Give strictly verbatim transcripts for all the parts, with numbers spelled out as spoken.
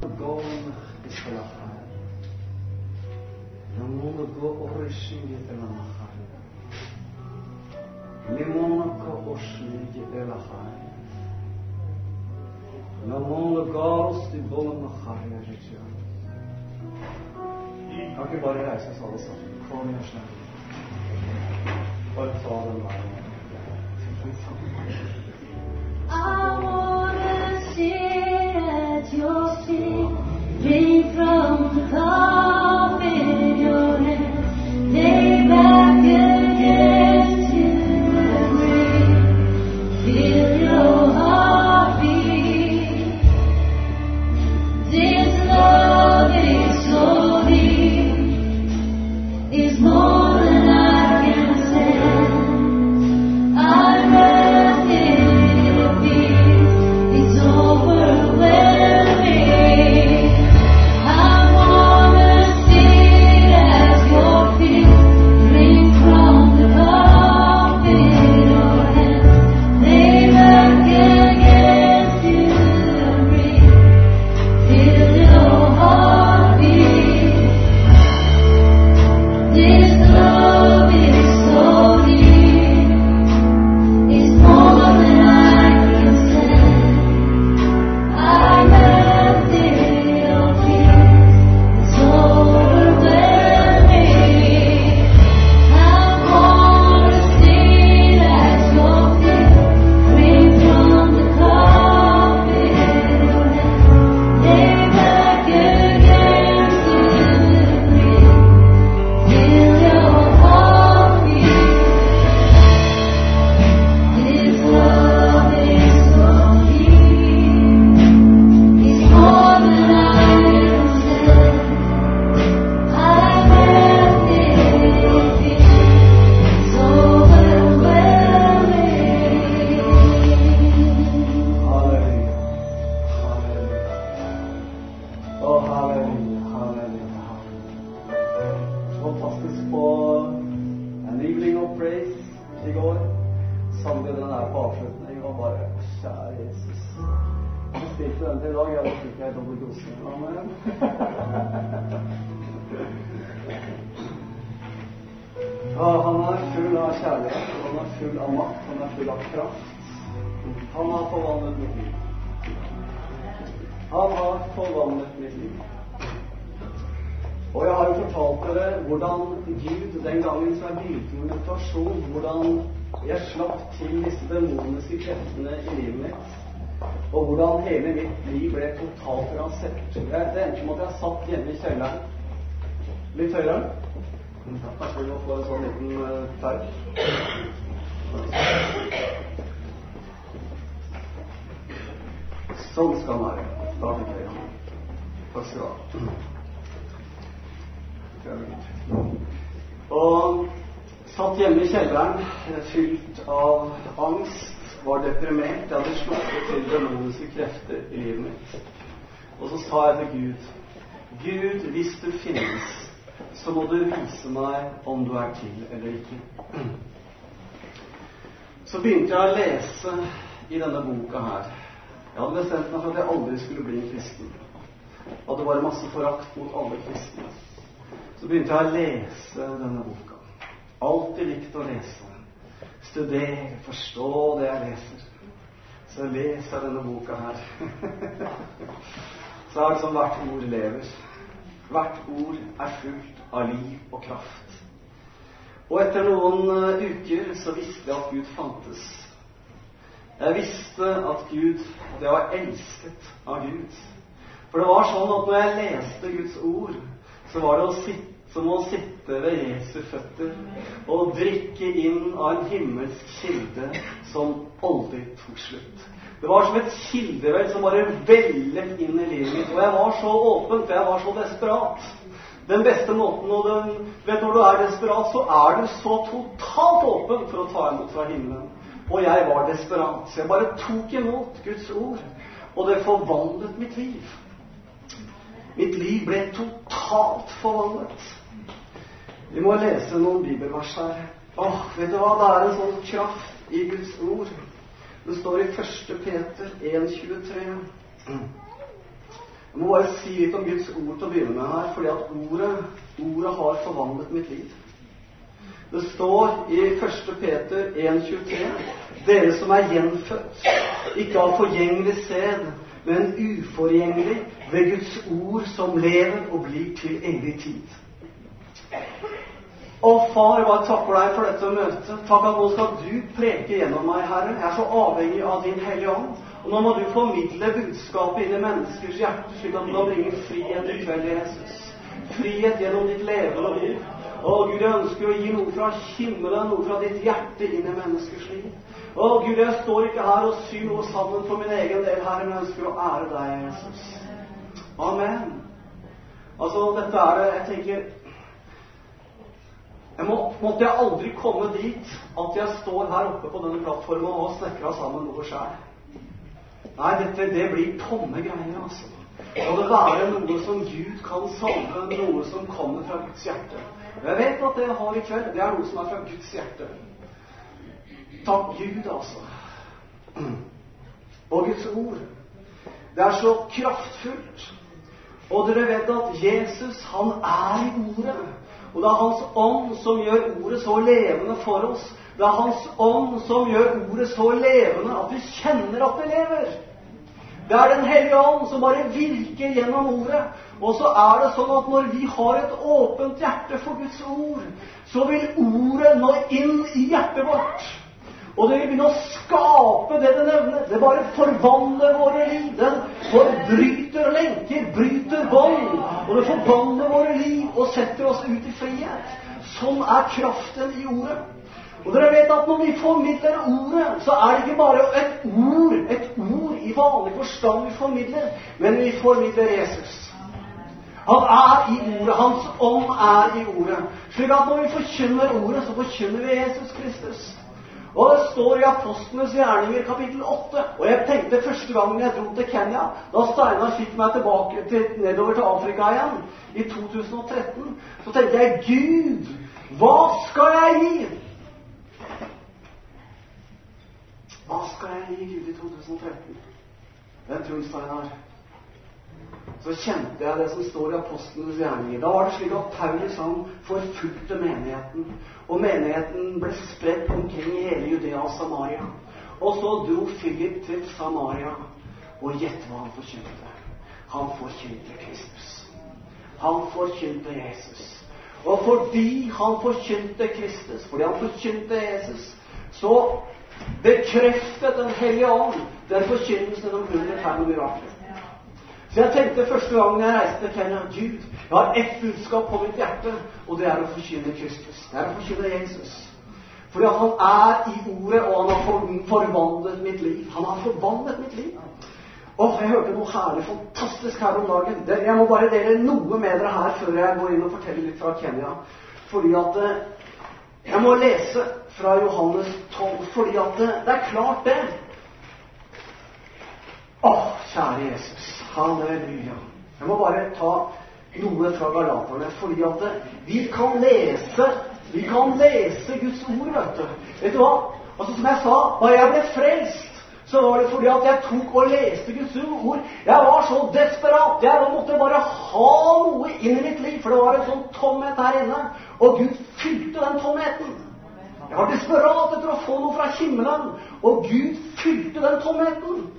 gone Israel. Namona go orishingi elamachai. Limona go oshingi elachai. Namona gals di bolamachai ritja. Kan ikke bare reise oss alle sammen. Kom igjen snart. Bare ta den veien. I wanna sit at your feet, drink from the cup in your hand, lay back against you and breathe, feel your heartbeat. This love is so deep, it's more than I can stand. I'm wrapped in your peace, it's overwhelming. I wanna sit at your feet, drink from the cup in your hand, lay back against you and breathe, feel your heartbeat. This love is so deep, it's more than I can stand. I'm wrapped in your peace, it's overwhelming. I wanna sit at your feet, drink from the cup in your hand, lay back against you and breathe, feel your heartbeat. This love is so deep, it's more than I can stand. I'm wrapped in your peace, it's overwhelming. Halleluja. Halleluja. Å, halleluja, halleluja, halleluja. Fantastisk på en evening of praise i går. Sang vi den her på avslutning og bare, kjære Jesus. Jeg stilte den til i dag, jeg var ikke helt dobbelt dosen. Amen. Ja, han er full av kjærlighet, han er full av makt, han er full av kraft. Han har forvandlet mitt liv. Han har forvandlet mitt liv. Og jeg har jo fortalt dere hvordan Gud, den gangen som jeg begynte med meditasjon, hvordan jeg slapp til disse demoniske kreftene i livet mitt, og hvordan hele mitt liv ble totalt rasert. Det endte med at jeg satt hjemme i kjelleren. Litt høyere. Kanskje vi må få en sånn liten uh, tau. Sånn skal den være. Da fikk jeg igjen. Takk skal du ha. Og satt hjemme i kjelleren, fylt av angst, var deprimert. Jeg hadde sluttet til demoniske krefter i livet mitt. Og så sa jeg til Gud, Gud, hvis du finnes, så må du vise meg om du er til eller ikke. Så begynte jeg å lese i denne boka her. Jeg hadde bestemt meg for at jeg aldri skulle bli en kristen. Og det var masse forakt mot alle kristne. Så begynte jeg å lese denne boka. Alltid likt å lese. Studere, forstå det jeg leser. Så jeg leser denne boka her. Så er det som hvert ord lever. Hvert ord er fullt av liv og kraft. Og etter noen uker så visste jeg at Gud fantes. Jeg visste at Gud, at jeg var elsket av Gud. For det var sånn at når jeg leste Guds ord, så var det å sitte, som å sitte ved Jesu føtter og drikke inn av en himmelsk kilde som aldri tok slutt. Det var som et kildevel som bare vellet inn i livet mitt. Og jeg var så åpen, for jeg var så desperat. Den beste måten, og den, vet når du er desperat, så er du så totalt åpen for å ta imot fra himmelen. Og jeg var desperat, så jeg bare tok imot Guds ord, og det forvandlet mitt liv. Mitt liv ble totalt forvandlet. Vi må lese noen bibelvers her. Åh, vet du hva? Det er en sånn kraft i Guds ord. Det står i første Peter en tjuetre. Jeg må bare si litt om Guds ord til å begynne med her, fordi at ordet, ordet har forvandlet mitt liv. Det står i første Peter en tjuetre: dere som er gjenfødt, ikke av forgjengelig sæd, men uforgjengelig ved Guds ord som lever og blir til evig tid. Å, far, jeg bare takker deg for dette møtet. Takk at nå skal du preke gjennom meg, Herre. Jeg er så avhengig av din Hellige Ånd. Og nå må du formidle budskapet inn i menneskers hjerte, slik at du kan bringe frihet i kveld, Jesus. Frihet gjennom ditt levende liv. Å, Gud, jeg ønsker å gi noe fra himmelen, noe fra ditt hjerte inn i menneskers liv. Å, Gud, jeg står ikke her og syr noe sammen for min egen del, Herre, men jeg ønsker å ære deg, Jesus. Amen. Altså, dette er det, jeg tenker, jeg må, måtte jeg aldri komme dit at jeg står her oppe på denne plattformen og snekrer sammen noe selv. Nei, dette, det blir tomme greier, altså. Og det være noe som Gud kan salve, noe som kommer fra Guds hjerte. Jeg vet at det jeg har i kveld, det er noe som er fra Guds hjerte. Takk Gud, altså. Og Guds ord, det er så kraftfullt. Og dere vet at Jesus, han er i ordet. Og det er hans ånd som gjør ordet så levende for oss. Det er hans ånd som gjør ordet så levende at vi kjenner at det lever. Det er den Hellige Ånd som bare virker gjennom ordet. Og så er det sånn at når vi har et åpent hjerte for Guds ord, så vil ordet nå inn i hjertet vårt. Og det vil begynne å skape det det nevner. Det bare forvandler våre liv. Den forbryter lenker, bryter bånd. Og det forvandler våre liv og setter oss ut i frihet. Sånn er kraften i ordet. Og dere vet at når vi formidler ordet, så er det ikke bare et ord, et ord i vanlig forstand vi formidler, men vi formidler Jesus. Han er i ordet, hans ånd er i ordet. Slik at når vi forkynner ordet, så forkynner vi Jesus Kristus. Og det står i Apostlenes gjerninger kapittel åtte. Og jeg tenkte første gangen jeg dro til Kenya, da Steinar fikk meg tilbake til, nedover til Afrika igjen, i to tusen og tretten, så tenkte jeg, Gud, hva skal jeg gi? Hva skal jeg gi Gud i to tusen og tretten? Den tror Steinar. Så kjente jeg det som står i Apostlenes gjerninger. Da var det slik at Paulus han forfulgte menigheten. Og menigheten ble spredt omkring i hele Judea og Samaria. Og så dro Philip til Samaria. Og gjett hva han forkynte. Han forkynte Kristus. Han forkynte Jesus. Og fordi han forkynte Kristus, fordi han forkynte Jesus, så bekreftet den Hellige Ånd den forkynnelsen om hundre tegn og mirakler. Så jeg tenkte første gangen jeg reiste til Kenya, Gud, jeg har ett budskap på mitt hjerte, og det er å forkynne Kristus. Det er å forkynne Jesus. Fordi han er i ordet, og han har forvandlet mitt liv. Han har forvandlet mitt liv. Og jeg hørte noe herlig, fantastisk her om dagen. Jeg må bare dele noe med dere her før jeg går inn og forteller litt fra Kenya. Fordi at jeg må lese fra Johannes tolv, fordi at det er klart det. Å, kjære Jesus. Halleluja. Jeg må bare ta noe fra Galaterne, fordi at vi kan lese, vi kan lese Guds ord, vet du. Vet du hva? Altså, som jeg sa, da jeg ble frelst, så var det fordi at jeg tok og leste Guds ord. Jeg var så desperat. Jeg måtte bare ha noe inn i mitt liv, for det var en sånn tomhet her inne, og Gud fylte den tomheten. Jeg var desperat etter å få noe fra himmelen, og Gud fylte den tomheten.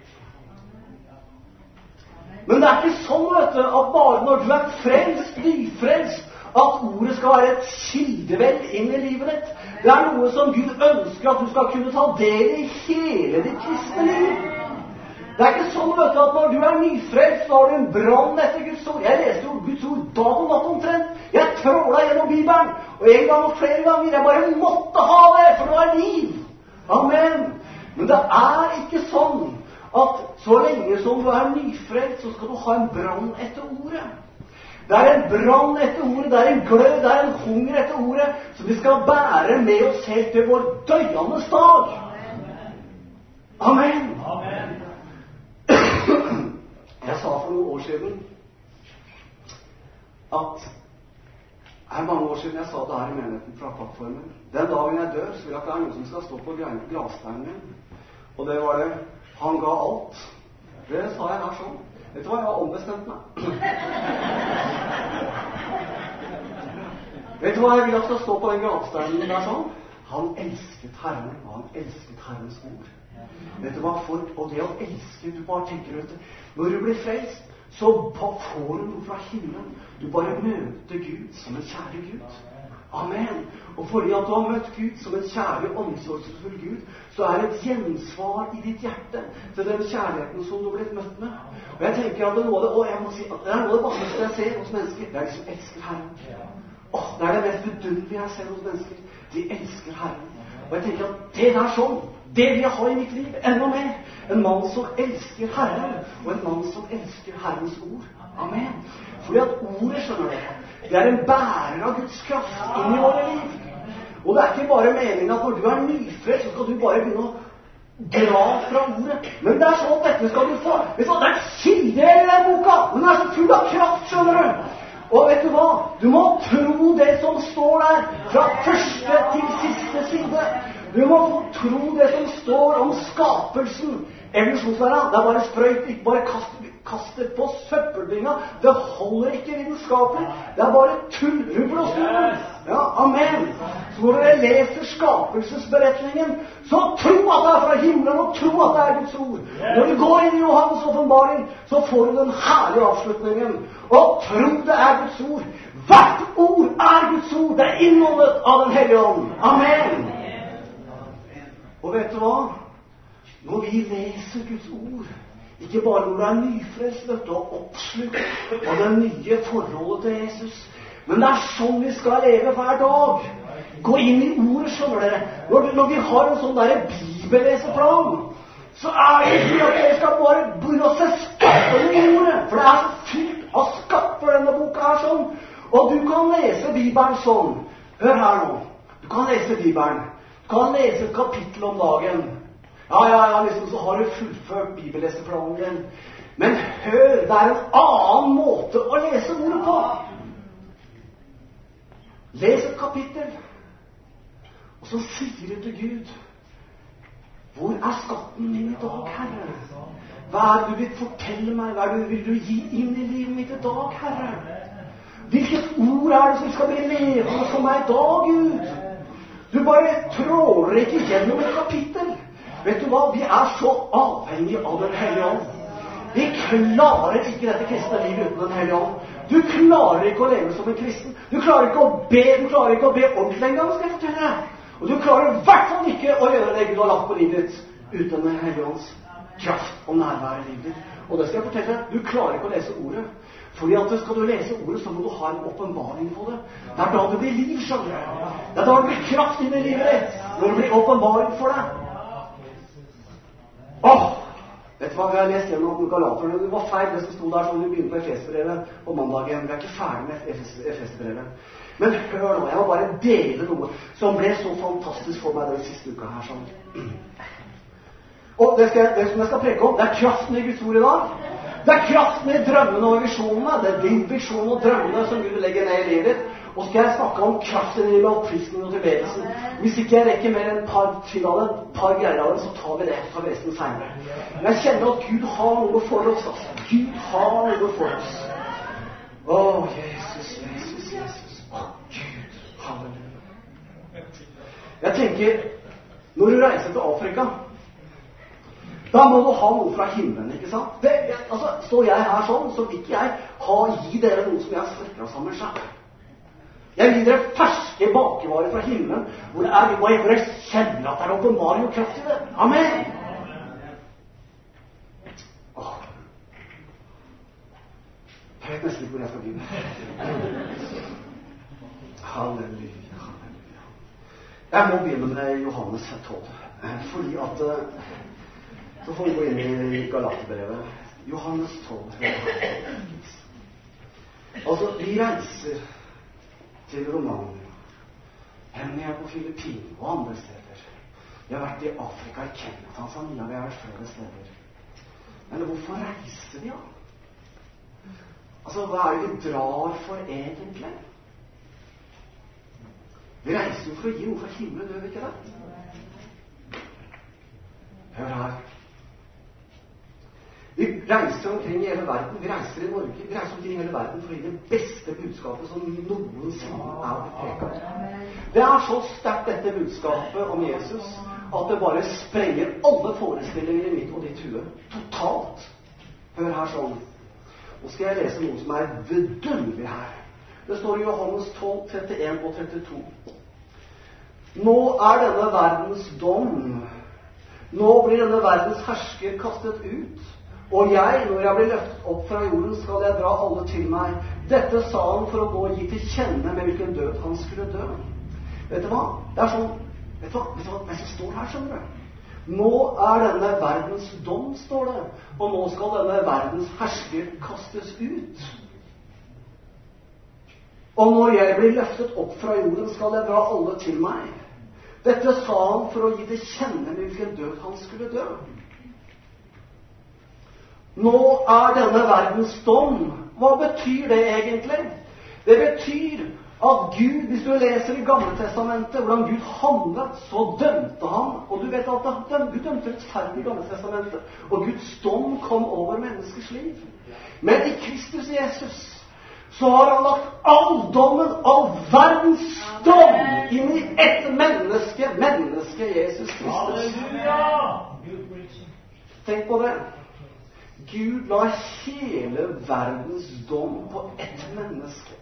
Men det er ikke sånn, vet du, at bare når du er frelst, nyfrelst, at ordet skal være et kildevel inn i livet ditt. Det er noe som Gud ønsker at du skal kunne ta del i hele ditt kristne liv. Det er ikke sånn, vet du, at når du er nyfrelst, så har du en brann etter Guds ord. Jeg leste jo Guds ord dag og natt omtrent. Jeg tråla gjennom Bibelen, og en gang og flere ganger. Jeg bare måtte ha det, for det var liv. Amen. Men det er ikke sånn at så lenge som du er nyfrelst, så skal du ha en brann etter ordet. Det er en brann etter ordet, det er en glød, det er en hunger etter ordet, som vi skal bære med oss helt til vår døyandes dag. Amen. Amen. Jeg sa for noen år siden at det er mange år siden jeg sa det her i menigheten fra plattformen. Den dagen jeg dør, så vil jeg at det er noe som skal stå på gravsteinen min. Og det var det. Han ga alt. Det sa jeg her sånn. Vet du hva, jeg har ombestemt meg. Vet du hva jeg vil at skal stå på den gravsteinen der sånn? Han elsket Herren, og han elsket Herrens ord. Vet du hva, for, og det å elske, du bare tenker ut, når du blir frelst, så får du noe fra himmelen. Du bare møter Gud som en kjære Gud. Amen. Og fordi at du har møtt Gud som en kjære og omsorgsfull Gud, så er det et gjensvar i ditt hjerte til den kjærligheten som du har blitt møtt med. Og jeg tenker at det er noe av det, og jeg må si at det er noe av det vanligste jeg ser hos mennesker. Det er de som elsker Herren. Åh, det er det mest vidunderlige jeg ser hos mennesker. De elsker Herren. Og jeg tenker at det er sånn. Det vil jeg ha i mitt liv, enda mer. En mann som elsker Herren, og en mann som elsker Herrens ord. Amen. Fordi at ordet, skjønner dere, det er en bærer av Guds kraft inn i våre liv. Og det er ikke bare meningen at når du er nyfrelst, så skal du bare begynne å dra fra ordet. Men det er sånn at dette skal du få. Det er kilder i den boka. Den er så full av kraft, skjønner du. Og vet du hva? Du må tro det som står der, fra første til siste side. Du må få tro det som står om skapelsen. Evolusjonslæra, det er bare sprøyt, ikke bare kast, kast det på søppelbinga. Det holder ikke vitenskapelig. Det er bare tull, rubbel og stummel. Ja, amen. Så når dere leser skapelsesberetningen, så tro at det er fra himmelen, og tro at det er Guds ord. Når du går inn i Johannes åpenbaring, så får du den herlige avslutningen. Og tro det er Guds ord. Hvert ord er Guds ord. Det er innholdet av den hellige ånd. Amen. Og vet du hva? Når vi leser Guds ord, ikke bare når du er nyfrelst og oppslukt av det nye forholdet til Jesus, men det er sånn vi skal leve hver dag. Gå inn i ordet, skjønner dere. Når, når vi har en sånn der bibelleseplan, så er det ikke at dere skal bare begynne å se skapene i ordet, for det er så fylt av skaper denne boka her sånn. Og du kan lese Bibelen sånn. Hør her nå. Du kan lese Bibelen. Du kan lese et kapittel om dagen. Ja, ja, ja, liksom så har du fullført bibelleseplanen din. Men hør, det er en annen måte å lese ordet på. Les et kapittel, og så sier du til Gud, hvor er skatten min i dag, Herre? Hva er det du vil fortelle meg? Hva er det du vil du gi inn i livet mitt i dag, Herre? Hvilket ord er det som skal bli levende for meg i dag, Gud? Du bare tråler ikke gjennom et kapittel. Vet du hva? Vi er så avhengige av den hellige ånd. Vi klarer ikke dette kristne livet uten den hellige ånd. Du klarer ikke å leve som en kristen. Du klarer ikke å be, du klarer ikke å be ordentlig en gang, skal jeg fortelle deg. Og du klarer i hvert fall ikke å gjøre det Gud har lagt på livet ditt uten den hellige ånds kraft og nærvær i livet ditt. Og det skal jeg fortelle deg, du klarer ikke å lese ordet. Fordi at skal du lese ordet, så må du ha en åpenbaring på det. Det er da det blir liv, skjønner du. Det er da det blir kraft inn i livet ditt, når det blir åpenbaring for deg. Åh! Vet du hva, vi har lest gjennom Galaterne. Det var feil det som stod der, sånn vi begynte på Efesbrevet på mandagen. Vi er ikke ferdig med Efesbrevet. Men hør nå, jeg må bare dele noe som ble så fantastisk for meg den siste uka her, sånn. Og det, skal, det som jeg skal preke om, det er kraften i Guds ord i dag. Det er kraften i drømmene og visjonene. Det er din visjon og drømmene som Gud legger ned i livet ditt. Og skal jeg snakke om kraften i lovprisningen og tilbedelsen. Hvis ikke jeg rekker mer enn et par til av det, et par greier av det, så tar vi det, så tar vi resten senere. Men jeg kjenner at Gud har noe for oss. Altså. Gud har noe for oss. Å, Jesus, Jesus, Jesus. Å, Gud, halleluja. Jeg tenker, når du reiser til Afrika, da må du ha noe fra himmelen, ikke sant? Det, altså, står jeg her sånn, så vil ikke jeg ha, gi dere noe som jeg har strekket sammen selv. Jeg vil gi dere ferske bakevarer fra himmelen, hvor det er, hvor jeg kjenner at det er åpenbaring og kraft i det. Amen! Åh. Jeg vet nesten ikke hvor jeg skal begynne. Halleluja, halleluja. Jeg må begynne med Johannes tolv, fordi at så får vi gå inn i Galaterbrevet. Johannes tolv. Altså, vi reiser til Romania, Hemnia på Filippinene og andre steder. Vi har vært i Afrika, i Kenya, Tanzania, vi har vært flere steder. Men hvorfor reiser vi, da? Altså, hva er det vi drar for egentlig? Vi reiser jo for å gi noe fra himmelen, gjør vi ikke det? Hør her. Vi reiser omkring i hele verden. Vi reiser i Norge. Vi reiser omkring i hele verden for å gi det beste budskapet som noensinne er blitt preket. Det er så sterkt dette budskapet om Jesus at det bare sprenger alle forestillinger i mitt og ditt hue. Totalt. Hør her sånn. Nå skal jeg lese noe som er vidunderlig her. Det står i Johannes tolv, trettien og trettito. Nå er denne verdens dom. Nå blir denne verdens hersker kastet ut. Og jeg, når jeg blir løftet opp fra jorden, skal jeg dra alle til meg. Dette sa han for å gå og gi til kjenne med hvilken død han skulle dø. Vet du hva? Det er sånn, vet du hva? Vet du hva? Det som står her, skjønner du? Nå er denne verdens dom, står det. Og nå skal denne verdens hersker kastes ut. Og når jeg blir løftet opp fra jorden, skal jeg dra alle til meg. Dette sa han for å gi til kjenne med hvilken død han skulle dø. Nå er denne verdens dom. Hva betyr det egentlig? Det betyr at Gud, hvis du leser i Gamle Testamentet, hvordan Gud handlet, så dømte han. Og du vet at Gud dømte rettferdig i Gamle Testamentet. Og Guds dom kom over menneskers liv. Men i Kristus Jesus, så har han lagt all dommen, all verdens dom, inn i ett menneske, menneske Jesus Kristus. Tenk på det. Gud la hele verdens dom på ett menneske.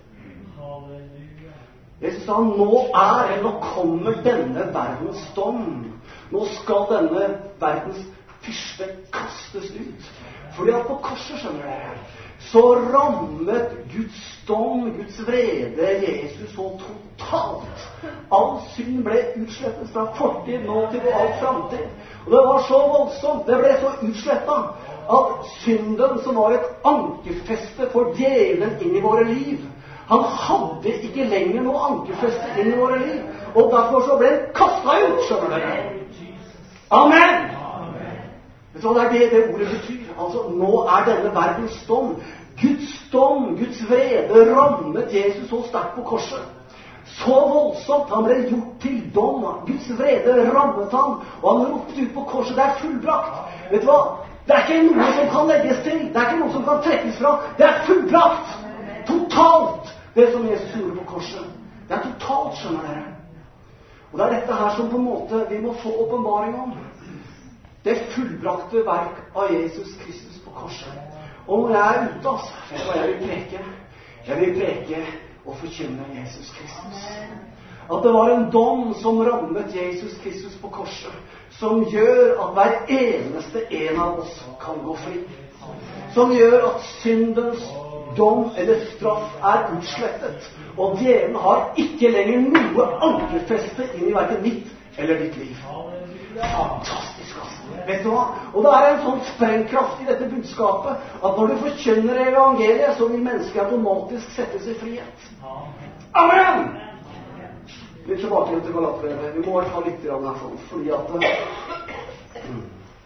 Jesus sa, nå er, nå kommer denne verdens dom. Nå skal denne verdens fyrste kastes ut. Fordi at på korset, skjønner dere, så rammet Guds dom, Guds vrede, Jesus så totalt. All synd ble utslettet fra fortid, nåtid og all fremtid. Og det var så voldsomt, det ble så utslettet, at synden, som var et ankerfeste for djevelen inn i våre liv, han hadde ikke lenger noe ankerfeste inn i våre liv. Og derfor så ble han kastet ut, skjønner dere. Amen! Vet du hva det er det, det ordet betyr? Altså, nå er denne verdens dom. Guds dom, Guds vrede rammet Jesus så sterkt på korset. Så voldsomt, han ble gjort til dom. Guds vrede rammet han, og han ropte ut på korset, det er fullbrakt. Vet du hva? Det er ikke noe som kan legges til. Det er ikke noe som kan trekkes fra. Det er fullbrakt. Totalt. Det som Jesus gjorde på korset. Det er totalt, skjønner dere. Og det er dette her som på en måte vi må få åpenbaring om. Det fullbrakte verk av Jesus Kristus på korset. Og når jeg er ute, altså, vet du hva jeg vil preke? Jeg vil preke og forkynne Jesus Kristus. At det var en dom som rammet Jesus Kristus på korset, som gjør at hver eneste en av oss kan gå fri. Som gjør at syndens dom eller straff er utslettet. Og djevelen har ikke lenger noe ankerfeste inn i hverken mitt eller ditt liv. Fantastisk, altså. Vet du hva? Og det er en sånn sprengkraft i dette budskapet, at når du forkynner evangeliet, så vil mennesket automatisk settes i frihet. Amen! Litt tilbake til Galaterbrevet. Vi må ta litt grann her sånn, fordi at mm.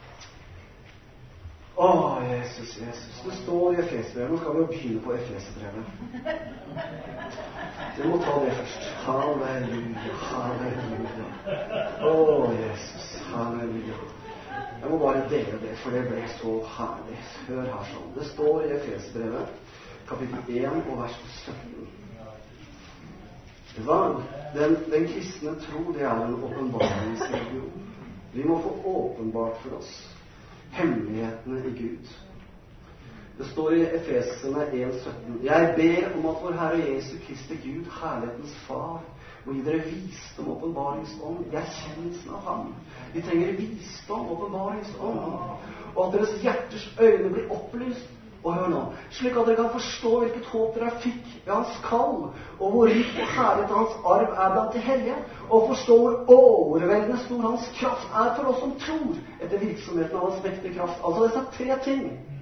Å, Jesus, Jesus. Det står i Efesbrevet. Nå skal vi jo begynne på Efesbrevet. Vi må ta det først. Halleluja, halleluja. Å, Jesus, halleluja. Jeg må bare dele det, for det ble så herlig. Hør her sånn. Det står i Efesbrevet, kapittel én og vers sytten. Den, den kristne tro, det er en åpenbaringsreligion. Vi må få åpenbart for oss hemmelighetene i Gud. Det står i Efesene én sytten. Jeg ber om at vår Herre Jesu Kristi Gud, herlighetens Far, må gi dere visdom, åpenbaringsånd, i erkjennelsen av ham. Vi trenger visdom, åpenbaringsånd, og at deres hjerters øyne blir opplyst. Og hør nå, slik at dere kan forstå hvilket håp dere fikk ved hans kall, og hvor rik og herlighet hans arv er blant de hellige, og forstå hvor overveldende stor hans kraft er for oss som tror, etter virksomheten av hans mektige kraft. Altså disse tre ting.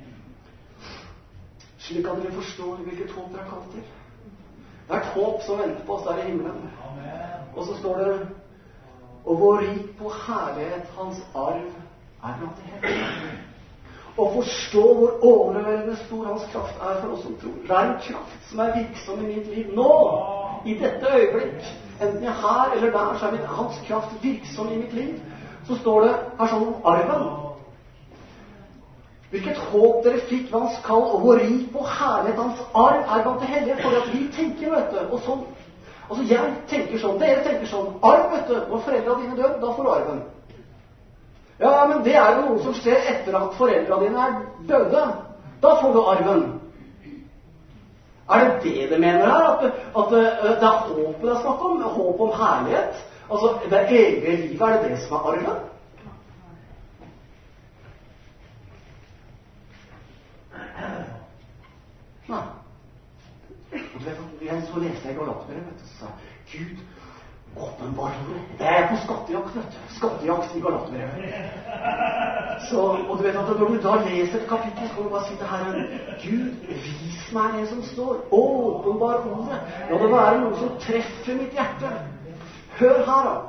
Slik at dere forstår hvilket håp dere er kalt til. Det er et håp som venter på oss der i himmelen. Og så står det, og hvor rik på herlighet hans arv er blant de hellige. Og forstå hvor overveldende stor hans kraft er for oss som tror. Det er en kraft som er virksom i mitt liv nå, i dette øyeblikk. Enten jeg er her eller der, så er hans kraft virksom i mitt liv. Så står det her sånn om arven. Hvilket håp dere fikk ved hans kall, og hvor rik på herlighet hans arv er blant det hellige. For at vi tenker, vet du, og sånn. Altså, jeg tenker sånn, dere tenker sånn. Arv, vet du, når foreldrene dine dør, da får du arven. Ja, men det er jo noe som skjer etter at foreldrene dine er døde. Da får du arven. Er det det det mener her? At, at det er håpet det er snakk om? Håp om herlighet? Altså, det evige livet, er det det som er arven? Nei. Og du vet at jeg så leste jeg Galatbrevet, vet du, så sa Gud, åpenbar ordet. Det er på skattejakt, vet du. Skattejakt i Galatbrevet. Så, og du vet at når du da leser et kapittel, så kan du bare si til Herren, Gud, vis meg det som står. Åpenbar ordet. La det være noe som treffer mitt hjerte. Hør her, da.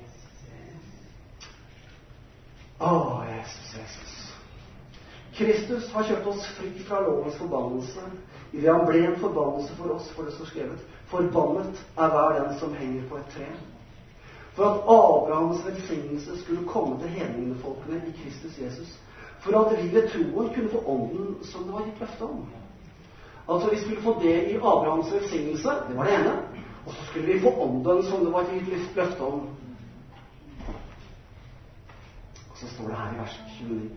Å, Jesus, Jesus. Kristus har kjøpt oss fri fra lovens forbannelse, i det han ble en forbannelse for oss, for det står skrevet. Forbannet er hver den som henger på et tre. For at Abrahams velsignelse skulle komme til hedningefolkene i Kristus Jesus, for at vi ved troen kunne få ånden som det var gitt løfte om. Altså vi skulle få del i Abrahams velsignelse, det var det ene, og så skulle vi få ånden som det var gitt løfte om. Og så står det her i vers tjueni.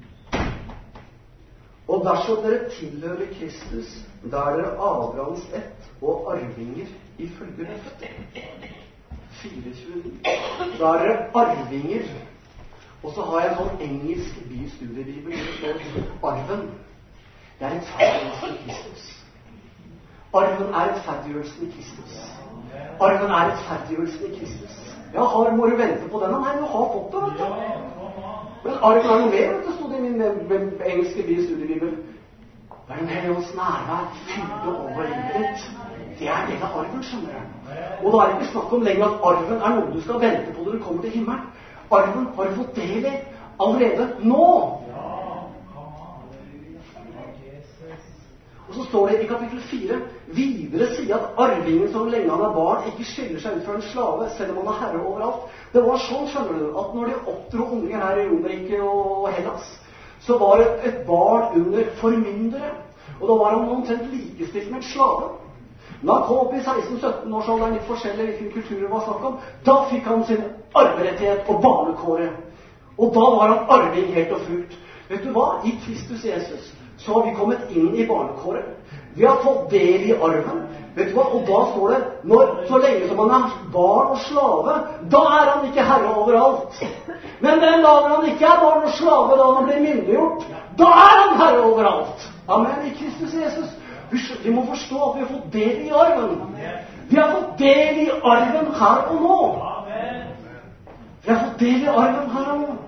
Og dersom dere tilhører Kristus, da er dere Abrahams ett og arvinger ifølge løftet. fire tjueni. Da er dere arvinger. Og så har jeg en sånn engelsk bystudiebibel som står arven. Det er rettferdigheten i Kristus. Arven er rettferdigheten i Kristus. Arven er rettferdigheten i Kristus. Ja, har, må du vente på den? Nei, du har fått det, vet du. Men arven er noe mer, det stod i min engelske bystudiebibel. Det er den hellige ånds nærvær fylte over livet ditt. Det er det av arven, skjønner jeg. Og da er det ikke snakk om lenger at arven er noe du skal vente på når du kommer til himmelen. Arven har du fått del i allerede nå. Og så står det i kapittel fire, videre sier at arvingen som lenge han er barn ikke skiller seg ut fra en slave, selv om han er herre overalt. Det var sånn, skjønner du, at når de oppdro unger her i Romerike og Hellas, så var det et barn under formyndere, og da var han omtrent likestilt med en slave. Når han kom opp i seksten sytten års alder, litt forskjellig hvilken kultur det var snakk om, da fikk han sin arverettighet og barnekåre. Og da var han arving helt og fullt. Vet du hva? I Kristus Jesus så har vi kommet inn i barnekåret. Vi har fått del i arven. Vet du hva? Og da står det, når, så lenge som han er barn og slave, da er han ikke herre overalt. Men den dagen han ikke er barn og slave, da han blir myndiggjort, da er han herre overalt. Amen. I Kristus Jesus. Vi må forstå at vi har fått del i arven. Vi har fått del i arven her og nå. Vi har fått del i arven her og nå.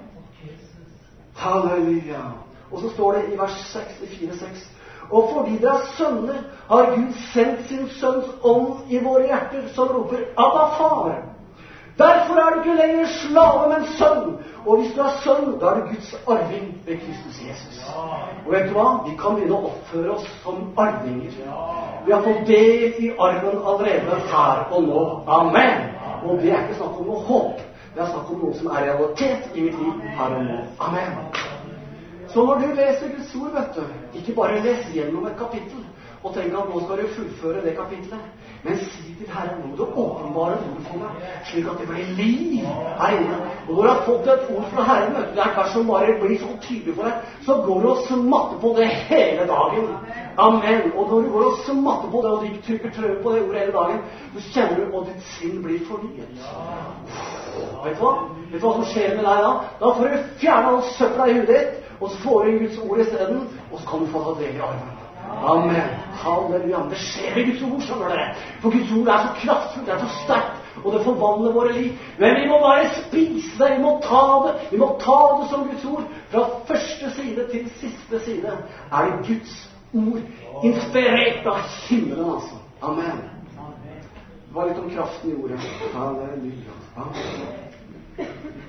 Halleluja. Og så står det i vers seks, i fire seks. Og fordi dere er sønner, har Gud sendt sin sønns ånd i våre hjerter, som roper, Abba, far. Derfor er du ikke lenger slave, men sønn. Og hvis du er sønn, da er du Guds arving ved Kristus Jesus. Og vet du hva? Vi kan begynne å oppføre oss som arvinger. Vi har fått del i arven allerede her og nå. Amen. Og det er ikke snakk om noe håp. Det er snakk om noe som er realitet i mitt liv her og nå. Amen. Så når du leser Guds ord, vet du, ikke bare les gjennom et kapittel og tenk at nå skal du fullføre det kapittelet, men si til Herren, nå må du åpenbare ord for meg, slik at det blir liv her inne. Og når du har fått et ord fra Herren, vet du, det er kanskje som bare blir så tydelig for deg, så går du og smatter på det hele dagen. Amen. Og når du går og smatter på det, og du ikke trykker trøy på det ordet hele dagen, så kjenner du at ditt sinn blir fornyet. Vet du hva? Vet du hva som skjer med deg da? Da får du fjerne all søpla i hudet ditt, og så får du Guds ord i stedet, og så kan du få ta del i arven. Amen. Halleluja. Det skjer i Guds ord, skjønner dere. For Guds ord er så kraftfullt, det er så sterkt, og det forvandler våre liv. Men vi må bare spise det, vi må ta det, vi må ta det som Guds ord. Fra første side til siste side er det Guds ord, inspirert av himmelen, altså. Amen. Det var litt om kraften i ordet. Halleluja. Amen.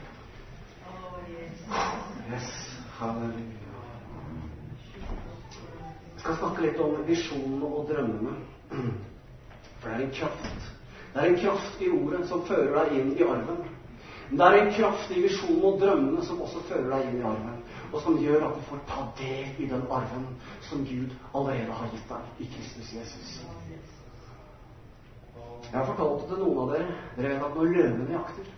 Yes. Halleluja. Jeg skal snakke litt om visjonene og drømmene. For det er en kraft. Det er en kraft i ordet som fører deg inn i arven. Det er en kraft i visjonen og drømmene som også fører deg inn i arven. Og og som gjør at du får ta del i den arven som Gud allerede har gitt deg i Kristus Jesus. Jeg har fortalt det til noen av dere. Dere vet at når løven jakter,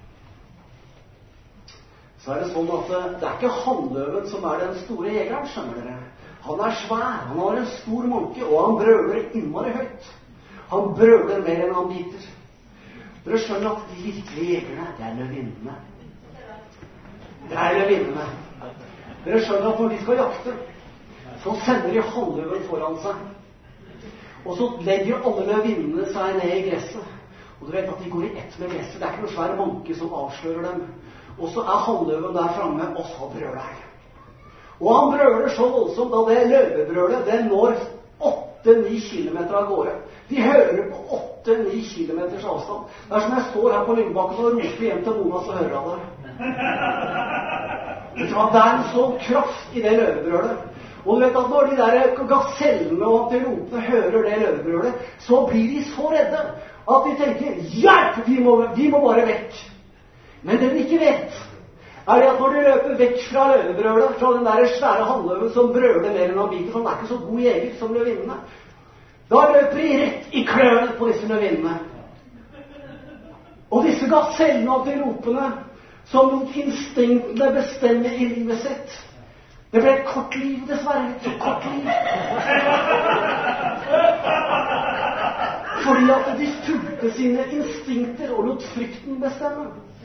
så er det sånn at det er ikke hannløven som er den store jegeren, skjønner dere. Han er svær, han har en stor manke, og han brøler innmari høyt. Han brøler mer enn han biter. Dere skjønner at de virkelige jegerne, det er løvinnene. Det er løvinnene. Dere skjønner at når de skal jakte, så sender de hannløven foran seg. Og så legger alle løvinnene seg ned i gresset. Og du vet at de går i ett med gresset. Det er ikke noe svær manke som avslører dem. Og så er hannløven der framme, og så brøler han. Og han brøler så voldsomt at det løvebrølet, det når åtte-ni kilometer av gårde. De hører på åtte-ni kilometers avstand. Det er som jeg står her på Lyngbakken og roper hjem til Mona, så hører han det. Det er en sånn kraft i det løvebrølet. Og du vet at når de der gasellene og antilopene hører det løvebrølet, så blir de så redde at de tenker, hjelp, vi må, vi må bare vekk. Men det de ikke vet, er det at når de løper vekk fra løvebrølet, fra den der svære hannløven som brøler mer enn han biter, for han er ikke så god jeger som løvinnene, da løper de rett i kløen på disse løvinnene. Og disse gasellene og antilopene, som instinktene bestemmer i livet sitt, det ble et kort liv, dessverre. Så kort liv. Fordi at de fulgte sine instinkter og lot frykten bestemme.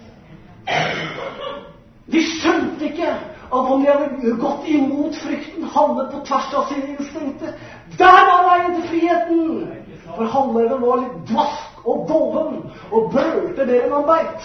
De skjønte ikke at om de hadde gått imot frykten, handlet på tvers av sine instinkter, der var veien til friheten. For hannløven var litt dvask og doven og brølte mer enn han beit.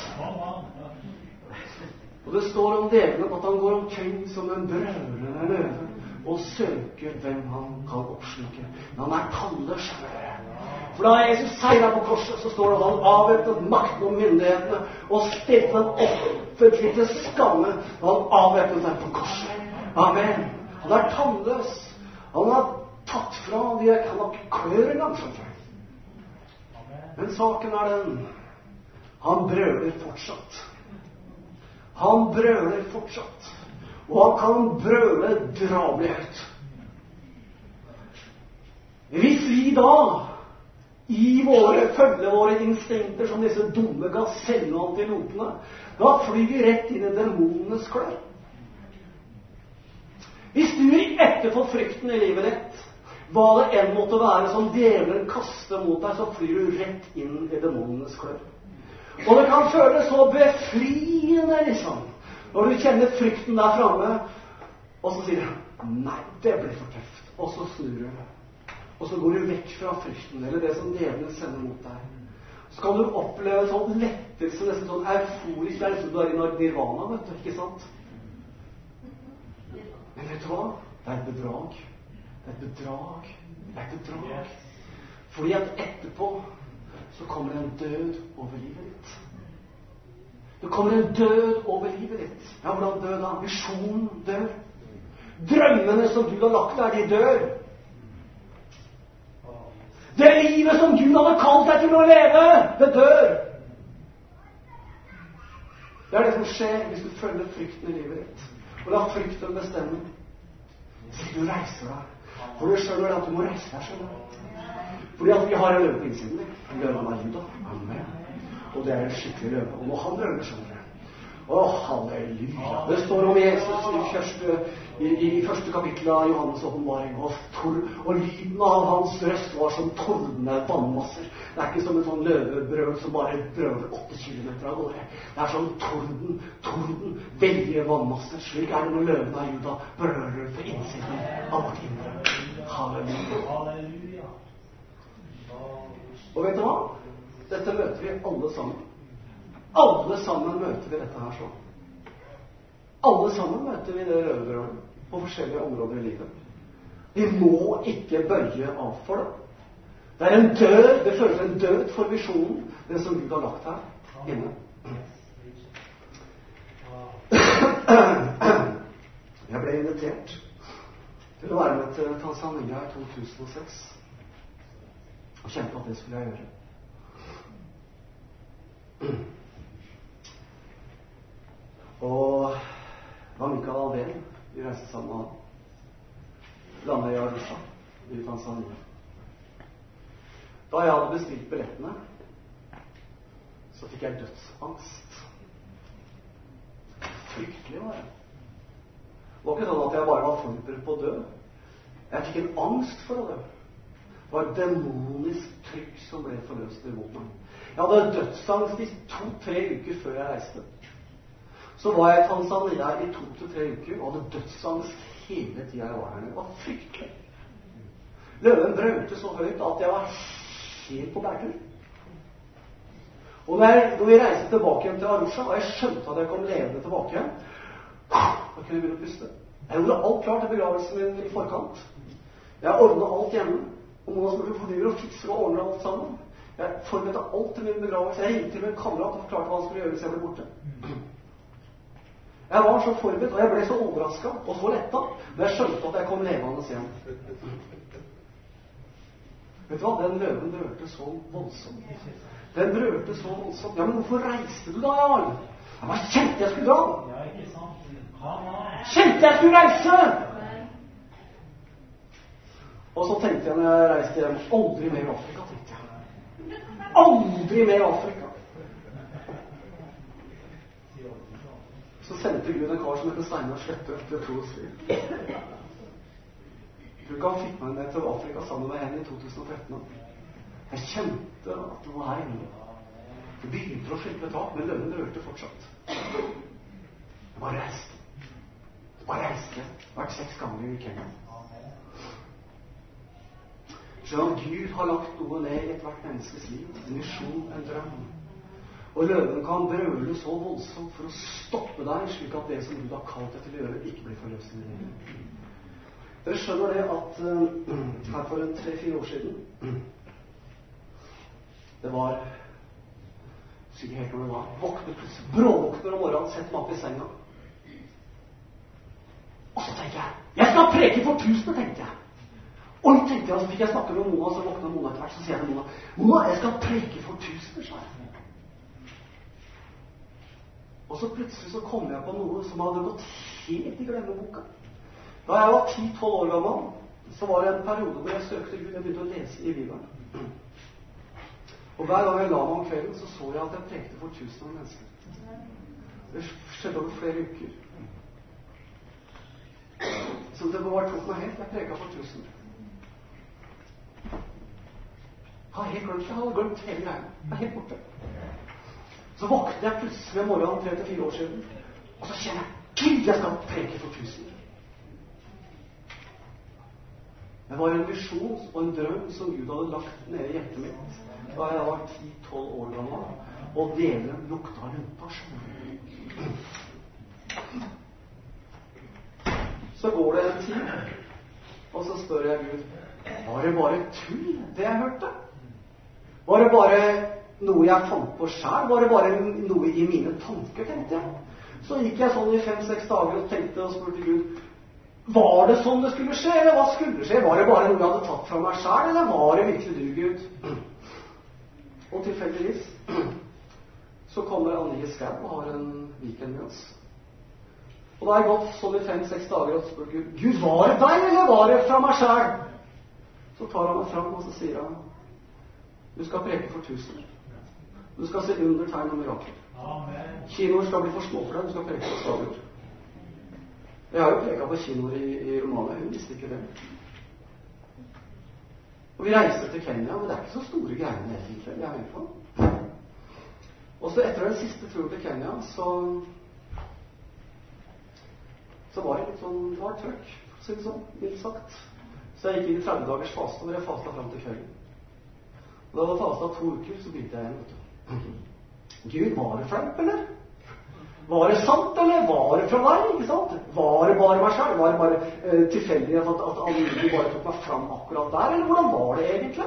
Og det står om djevelen at han går omkring som en brølende løve og søker hvem han kan oppsluke. Men han er tannløs. For da Jesus seiret på korset, så står det at han avvæpnet makten og myndighetene og stilte den offentlig til skamme. Og han avvæpnet den på korset. Amen. Han er tannløs. Han har tatt fra de han har ikke klør engang. Men saken er den. Han brøler fortsatt. Han brøler fortsatt. Og han kan brøle drabelig høyt. Hvis vi da i våre, følge våre instinkter som disse dumme gasellene og antilopene, da flyr vi rett inn i demonenes klør. Hvis du gir etter for frykten i livet ditt, hva det enn måtte være som djevelen kaster mot deg, så flyr du rett inn i demonenes klør. Og det kan føles så befriende, liksom, når du kjenner frykten der framme, og så sier du, nei, det blir for tøft. Og så snur du. Og så går du vekk fra frykten, eller det som djevelen sender mot deg. Så kan du oppleve en sånn lettelse, nesten sånn euforisk, det er nesten du er i nirvana, vet du, ikke sant? Men vet du hva? Det er et bedrag. Det er et bedrag. Det er et bedrag. Fordi at etterpå så kommer det en død over livet ditt. Det kommer en død over livet ditt. Ja, hvordan død da? Visjonen dør. Drømmene som du har lagt der, de dør. Det livet som Gud hadde kalt deg til å leve, det dør. Det er det som skjer hvis du følger frykten i livet ditt. Og la frykten bestemme. Så du reiser deg. For du skjønner at du må reise deg, skjønner du. Fordi at vi har en løve på innsiden. Løven av Juda. Amen. Og det er en skikkelig løve. Og nå han løver, skjønner du. Å, halleluja. Det står om Jesus i første, i, i første kapittel av Johannes åpenbaring. Og, og lyden av hans røst var som tordende vannmasser. Det er ikke som en sånn løvebrøl som bare brøler åtte kilometer av gårde. Det er sånn torden, torden, veldige vannmasser. Slik er det når løven av Juda brøler for innsiden av vårt indre. Halleluja. Og vet du hva? Dette møter vi alle sammen. Alle sammen møter vi dette her sånn. Alle sammen møter vi det løvebrølet på forskjellige områder i livet. Vi må ikke bøye av for det. Det er en død, det føles en død for visjonen, det som Gud har lagt her inne. Jeg ble invitert til å være med til Tanzania i to tusen og seks. Og kjente at det skulle jeg gjøre. Og det var Mikael Alven Vi reiste sammen med han. Landet i Arusha i Tanzania. Da jeg hadde bestilt billettene, så fikk jeg dødsangst. Fryktelig var jeg. Det var ikke sånn at jeg bare var forberedt på å dø. Jeg fikk en angst for å dø. Det var et demonisk trykk som ble forløst imot meg. Jeg hadde dødsangst i to-tre uker før jeg reiste. Så var jeg i Tanzania i to-tre uker og hadde dødsangst hele tiden jeg var her. Det var fryktelig. Løven brølte så høyt at jeg var helt på bærtur. Og når, når vi reiste tilbake igjen til Arusha, og jeg skjønte at jeg kom levende tilbake igjen, da kunne jeg begynne å puste. Jeg gjorde alt klart til begravelsen min i forkant. Jeg ordnet alt hjemme. Og noen som fordriver og fikser og ordner alt sammen. Jeg forberedte alt til min begravelse. Jeg ringte til min kamerat og forklarte hva han skulle gjøre hvis jeg ble borte. Jeg var så forberedt, og jeg ble så overrasket og så letta når jeg skjønte at jeg kom levende hjem. Vet du hva? Den løven brølte så voldsomt. Den brølte så voldsomt. Ja, men hvorfor reiste du da, Jarl? Jeg var kjente jeg skulle dra. Kjente jeg skulle reise! Og så tenkte jeg når jeg reiste hjem, aldri mer i Afrika, tenkte jeg. Aldri mer i Afrika. Så sendte Gud en kar som heter Steinar Slette til Trosliv. Jeg tror ikke han fikk meg med til Afrika sammen med henne i to tusen og tretten. Jeg kjente at det var her inne. Det begynte å slippe tak, men lønnen rørte fortsatt. Jeg bare reiste. Jeg bare reiste. Vært seks ganger i Kenya. Så Gud har lagt noe ned i ethvert menneskes liv. En visjon, en drøm. Og løven kan brøle så voldsomt for å stoppe deg, slik at det som Gud har kalt deg til å gjøre, ikke blir forløst i livet. Dere skjønner det at uh, her for en tre-fire år siden det var sikkert helt når det var våkner plutselig, bråvåkner om morgenen, setter meg opp i senga. Og så tenker jeg jeg skal preke for tusener, tenkte jeg. Og jeg tenkte jeg, så fikk jeg snakke med Mona, så våkna Mona etter hvert, så sier jeg til Mona, Mona, jeg skal preke for tusener, sa jeg. Og så plutselig så kom jeg på noe som hadde gått helt i glemmeboka. Da jeg var ti-tolv år gammel, så var det en periode hvor jeg søkte Gud, jeg begynte å lese i Bibelen. Og hver gang jeg la meg om kvelden, så så jeg at jeg prekte for tusener mennesker. Det skjedde over flere uker. Så det bare tok meg helt, jeg preket for tusener. Jeg har helt glemt, jeg har glemt hele greia. Jeg er helt borte. Så våkner jeg plutselig om morgenen tre-fire år siden, og så kjenner jeg, Gud, jeg skal preke for tusener. Det var en visjon og en drøm som Gud hadde lagt ned i hjertet mitt da jeg var ti-tolv år gammel, og delen lukta rundt oss. Så går det en tid, og så spør jeg Gud, var det bare tull, det jeg hørte? Var det bare noe jeg fant på selv? Var det bare noe i mine tanker, tenkte jeg? Så gikk jeg sånn i fem-seks dager og tenkte og spurte Gud, var det sånn det skulle skje, eller hva skulle skje? Var det bare noe jeg hadde tatt fra meg selv, eller var det virkelig du, Gud? Og tilfeldigvis så kommer Annie Skau og har en weekend med oss. Og da har jeg gått sånn i fem-seks dager og spurt Gud, Gud, var det deg, eller var det fra meg selv? Så tar han meg fram, og så sier han, du skal preke for tusen. Du skal se under, tegn og mirakler. Kinoer skal bli for små for deg, du skal preke for stager. Jeg har jo preket på kinoer i, i Romania, hun visste ikke det. Og vi reiste til Kenya, men det er ikke så store greiene egentlig, jeg er med på. Og så etter den siste turen til Kenya, så så var det litt sånn, det var trøkk, for å si det sånn, mildt sagt. Så jeg gikk inn i tretti dagers faste, hvor jeg fastet frem til kvelden. Og da jeg hadde fastet to uker, så begynte jeg igjen, vet du. Gud, var det fleip, eller? Var det sant, eller var det fra deg, ikke sant? Var det bare meg selv? Var det bare eh, tilfeldig at, at alle bare tok meg fram akkurat der, eller hvordan var det egentlig?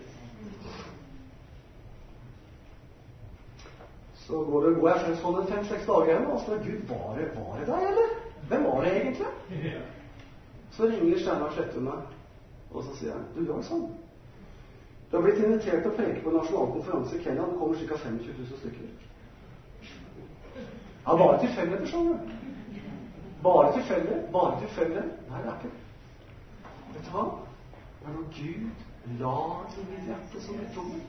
Så går, det, går jeg frem sånn en fem-seks dager igjen, og så er Gud, var det, var det deg, eller? Hvem var det egentlig? Så ringer Steinar Slette meg, og så sier han, du gjør sånn. Du har blitt invitert til å preke på en nasjonal konferanse i Kenya, det kommer ca. tjuefem tusen stykker. Ja, bare tilfeldigheter, sånn. Bare tilfeldig? Bare tilfeldig? Nei, det er ikke det. Vet du hva? Det er når Gud la i mitt hjerte som et rom.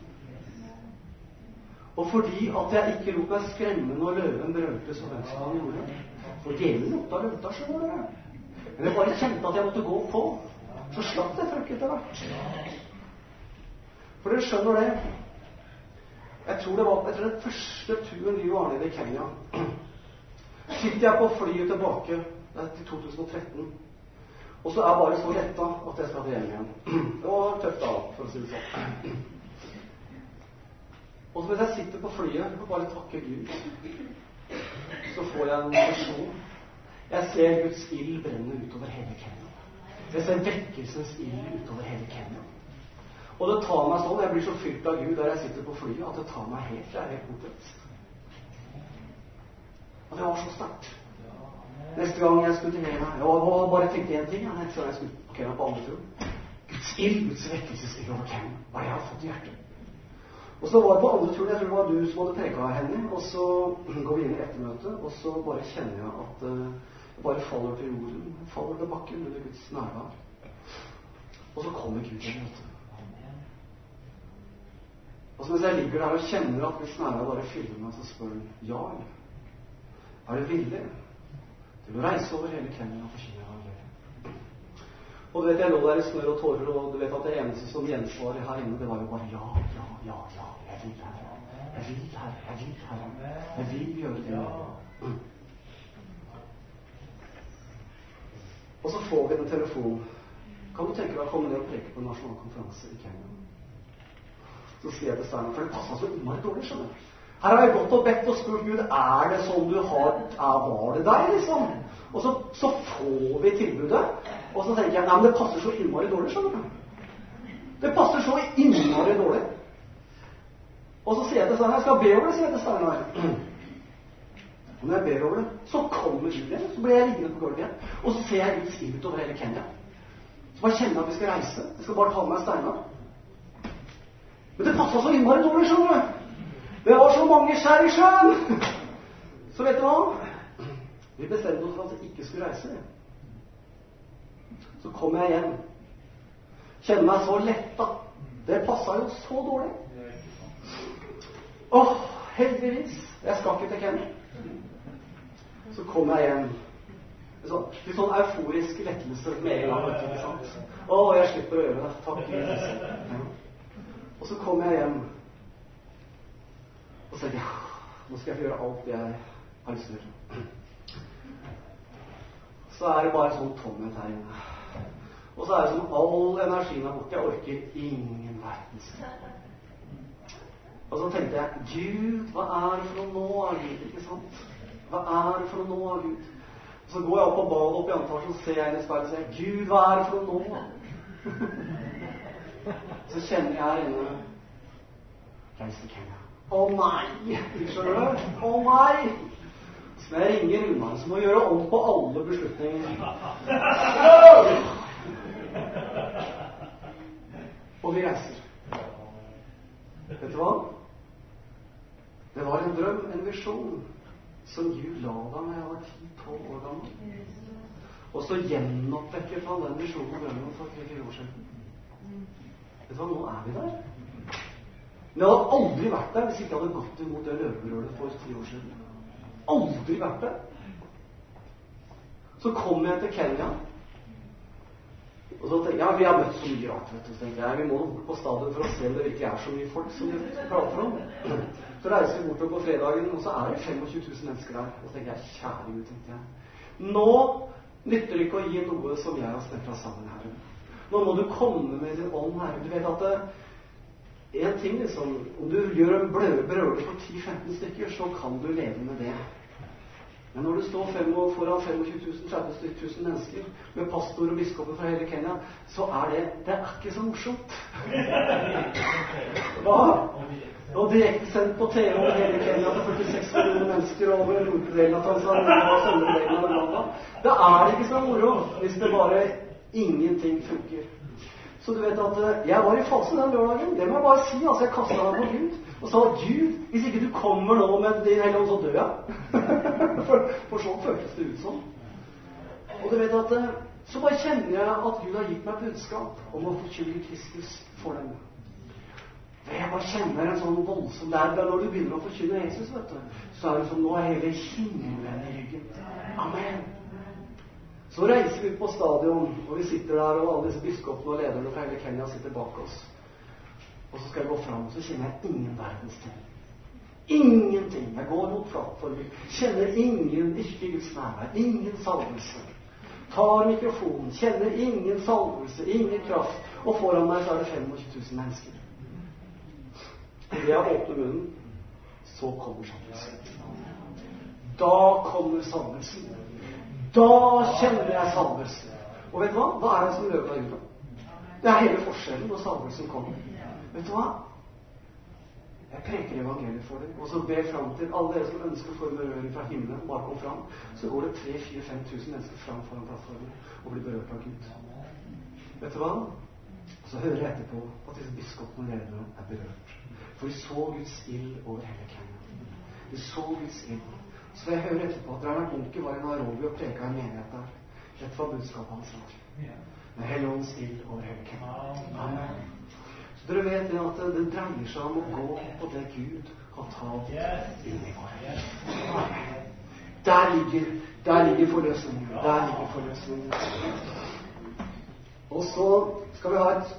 Og fordi at jeg ikke lot meg skremme når løven brølte så høyt som han gjorde. For djevelen lukta løvta, skjønner dere. Men jeg bare kjente at jeg måtte gå på. Så slapp det trøkket etter hvert. For dere skjønner det. Jeg tror det var etter den første turen vi var nede i Kenya. Sitter jeg på flyet tilbake til to tusen og tretten. Og så er jeg bare så letta at jeg skal hjem igjen. Det var tøft da, for å si det sånn. Og så hvis jeg sitter på flyet, jeg får bare takke Gud. Så får jeg en visjon. Jeg ser Guds ild brenne utover hele Kenya. Jeg ser vekkelsens ild utover hele Kenya. Og det tar meg sånn, jeg blir så fylt av Gud der jeg sitter på flyet, at det tar meg helt, jeg er helt bortvendt. Og det var så sterkt. Neste gang jeg skulle til Kenya, jeg bare tenkte en ting, neste gang jeg skulle til Kenya på andre turen. Guds ild, Guds vekkelses ild over Kenya, hva jeg har fått i hjertet. Og så var det på andre turen, jeg tror det var du som hadde preket av henne, og så går vi inn i ettermøtet, og så bare kjenner jeg at uh, jeg bare faller til jorden, faller til bakken under Guds nærvær. Og så kommer Gud til møte. Og så mens jeg ligger der og kjenner at Guds nærvær bare fyller meg, så spør han, ja, er du villig til å reise over hele Kenya og forkynne evangeliet? Og du vet, jeg lå der i snør og tårer, og du vet at det eneste som gjensvarer her inne, det var jo bare ja, ja, ja, ja, jeg vil her, jeg vil her, jeg vil her, jeg vil gjøre det. Mm. Og så får vi en telefon. Kan du tenke deg å komme ned og preke på en nasjonal konferanse i Kenya? Så sier jeg til Steinar, for det passet så innmari dårlig, skjønner du. Her har jeg gått og bedt og spurt Gud, er det sånn du har, er, var det deg, liksom? Og så, så får vi tilbudet, og så tenker jeg, nei, men det passer så innmari dårlig, skjønner du. Det passer så innmari dårlig. Og så sier jeg til Steinar, jeg skal be over det, sier jeg til Steinar. Og når jeg ber over det, så kommer Gud igjen, så blir jeg liggende på gulvet igjen, og så ser jeg Guds ild over hele Kenya. Så bare kjenner at vi skal reise, jeg skal bare ta med Steinar. Men det passet så innmari dårlig, skjønner du. Det var så mange skjær i sjøen. Så vet du hva? Vi bestemte oss for at jeg ikke skulle reise. Så kom jeg hjem. Kjenner meg så letta. Det passet jo så dårlig. Åh, heldigvis. Jeg skal ikke til Kenya. Så kom jeg hjem. Så, litt sånn euforisk lettelse med en gang. Ikke sant? Åh, jeg slipper å gjøre det. Takk Gud. Og så kom jeg hjem. Og så tenkte jeg, nå skal jeg få gjøre alt det jeg har lyst til å gjøre. Så er det bare sånn tomhet her inne. Og så er det som all energien er borte. Jeg orker ingen verdens. Og så tenkte jeg, Gud, hva er det for noe nå av Gud, ikke sant? Hva er det for noe nå av Gud? Og så går jeg opp på badet opp i antasjen, så ser jeg inn i speilet og sier, Gud, hva er det for noe nå? Så kjenner jeg her inne, reis til Kenya. Å nei, skjønner du? Å nei! Så må jeg ringe Runar, så må jeg gjøre om på alle beslutninger. Og vi reiser. Vet du hva? Det var en drøm, en visjon, som Gud la da når jeg var ti tolv år gammel. Og så gjenoppvekket han den visjonen og drømmen for tre-fire år siden. Vet du hva, nå er vi der. Men jeg hadde aldri vært der hvis jeg ikke hadde gått imot det løvebrølet for ti år siden. Aldri vært der. Så kom jeg til Kenya. Og så tenkte jeg, ja, vi har møtt så mye rart, vet du. Så tenkte jeg, vi må bort på stadion for å se om det virkelig er så mye folk som vi prater om. Så reiser vi bort på fredagen, og så er det tjuefem tusen mennesker der. Og så tenkte jeg, kjære Gud, tenkte jeg. Nå nytter det ikke å gi noe som jeg har snekret sammen her. Nå må du komme med din ånd her. Du vet at det, en ting liksom, om du gjør en brøle for ti til femten stykker, så kan du leve med det. Men når du står fem og foran tjuefem tusen til tretti tusen mennesker med pastor og biskoper fra hele Kenya, så er det, det er ikke så morsomt. Hva? Og direkte sendt på T V over hele Kenya til førtiseks millioner mennesker over nordpedelen av Tanzania og søndredelen av Uganda. Da er det ikke så moro hvis det bare ingenting funker. Så du vet at jeg var i fase den lørdagen. Det må jeg bare si. Altså, jeg kastet meg på Gud og sa, Gud, hvis ikke du kommer nå med din helånd, så dør jeg. for, for sånn føltes det ut som. Og du vet at så bare kjenner jeg at Gud har gitt meg budskap om å forkynne Kristus for dem. Jeg bare kjenner en sånn voldsom der, der når du begynner å forkynne Jesus, vet du, så er det som nå er hele himmelen i ryggen. Amen. Så reiser vi ut på stadion, og vi sitter der, og alle disse biskopene og lederne fra hele Kenya sitter bak oss. Og så skal jeg gå frem, og så kjenner jeg ingen verdens ting. Ingenting. Jeg går mot plattformen. Kjenner ingen, ikke Guds nærvær. Ingen salvelse. Tar mikrofonen. Kjenner ingen salvelse. Ingen kraft. Og foran meg så er det tjuefem tusen mennesker. Idet jeg åpner munnen, så kommer salvelsen. Da kommer salvelsen. Da kjenner jeg salvelsen. Og vet du hva? Hva er det som løper av jorda? Det er hele forskjellen når salvelsen kommer. Vet du hva? Jeg preker evangeliet for deg, og så ber frem til alle dere som ønsker å få en berøring fra himmelen, bare kom frem, så går det tre, fire, fem tusen mennesker frem foran plattformen og blir berørt av Gud. Vet du hva? Så hører jeg etterpå at disse biskopene og lederne er berørt. For de så Guds ild over hele Kenya. De så Guds ild. Så jeg hører etterpå at Reinhard Bonke var i Nairobi og preket en menighet der. Dette var budskapet hans var. Med Helligåndens ild over hele Kenya. Amen. Så dere vet det at det dreier seg om å gå på det Gud har talt inn i våre. Der ligger, der ligger forløsningen. Der ligger forløsningen. Og så skal vi ha et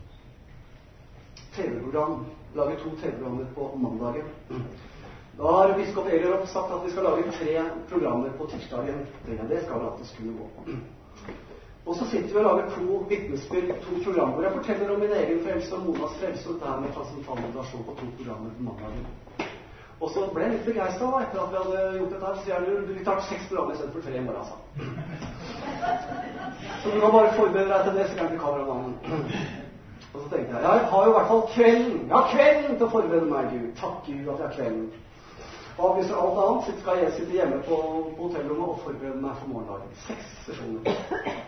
T V-program. Lage to T V-programmer på mandagen. Da har biskop Elierop sagt at vi skal lage tre programmer på tirsdagen. Det skal vi alltid skulle gå. Og så sitter vi og lager to vitnesbyrd, to programmer hvor jeg forteller om min egen frelse og Monas frelse, og der med transcendental meditasjon på to programmer på mandagen. Og så ble jeg litt begeistret da, etter at vi hadde gjort dette her, så gjerne vi tar seks programmer i stedet for tre i morgen, altså. Så du kan bare forberede deg til det, så gjerne kameramannen. Og så tenkte jeg, jeg har jo i hvert fall kvelden, jeg har kvelden til å forberede meg, Gud. Takk Gud at jeg har kvelden. Og hvis det er alt annet, så skal jeg sitte hjemme på, på hotellrommet og forberede meg for morgendagen. Seks sesjoner.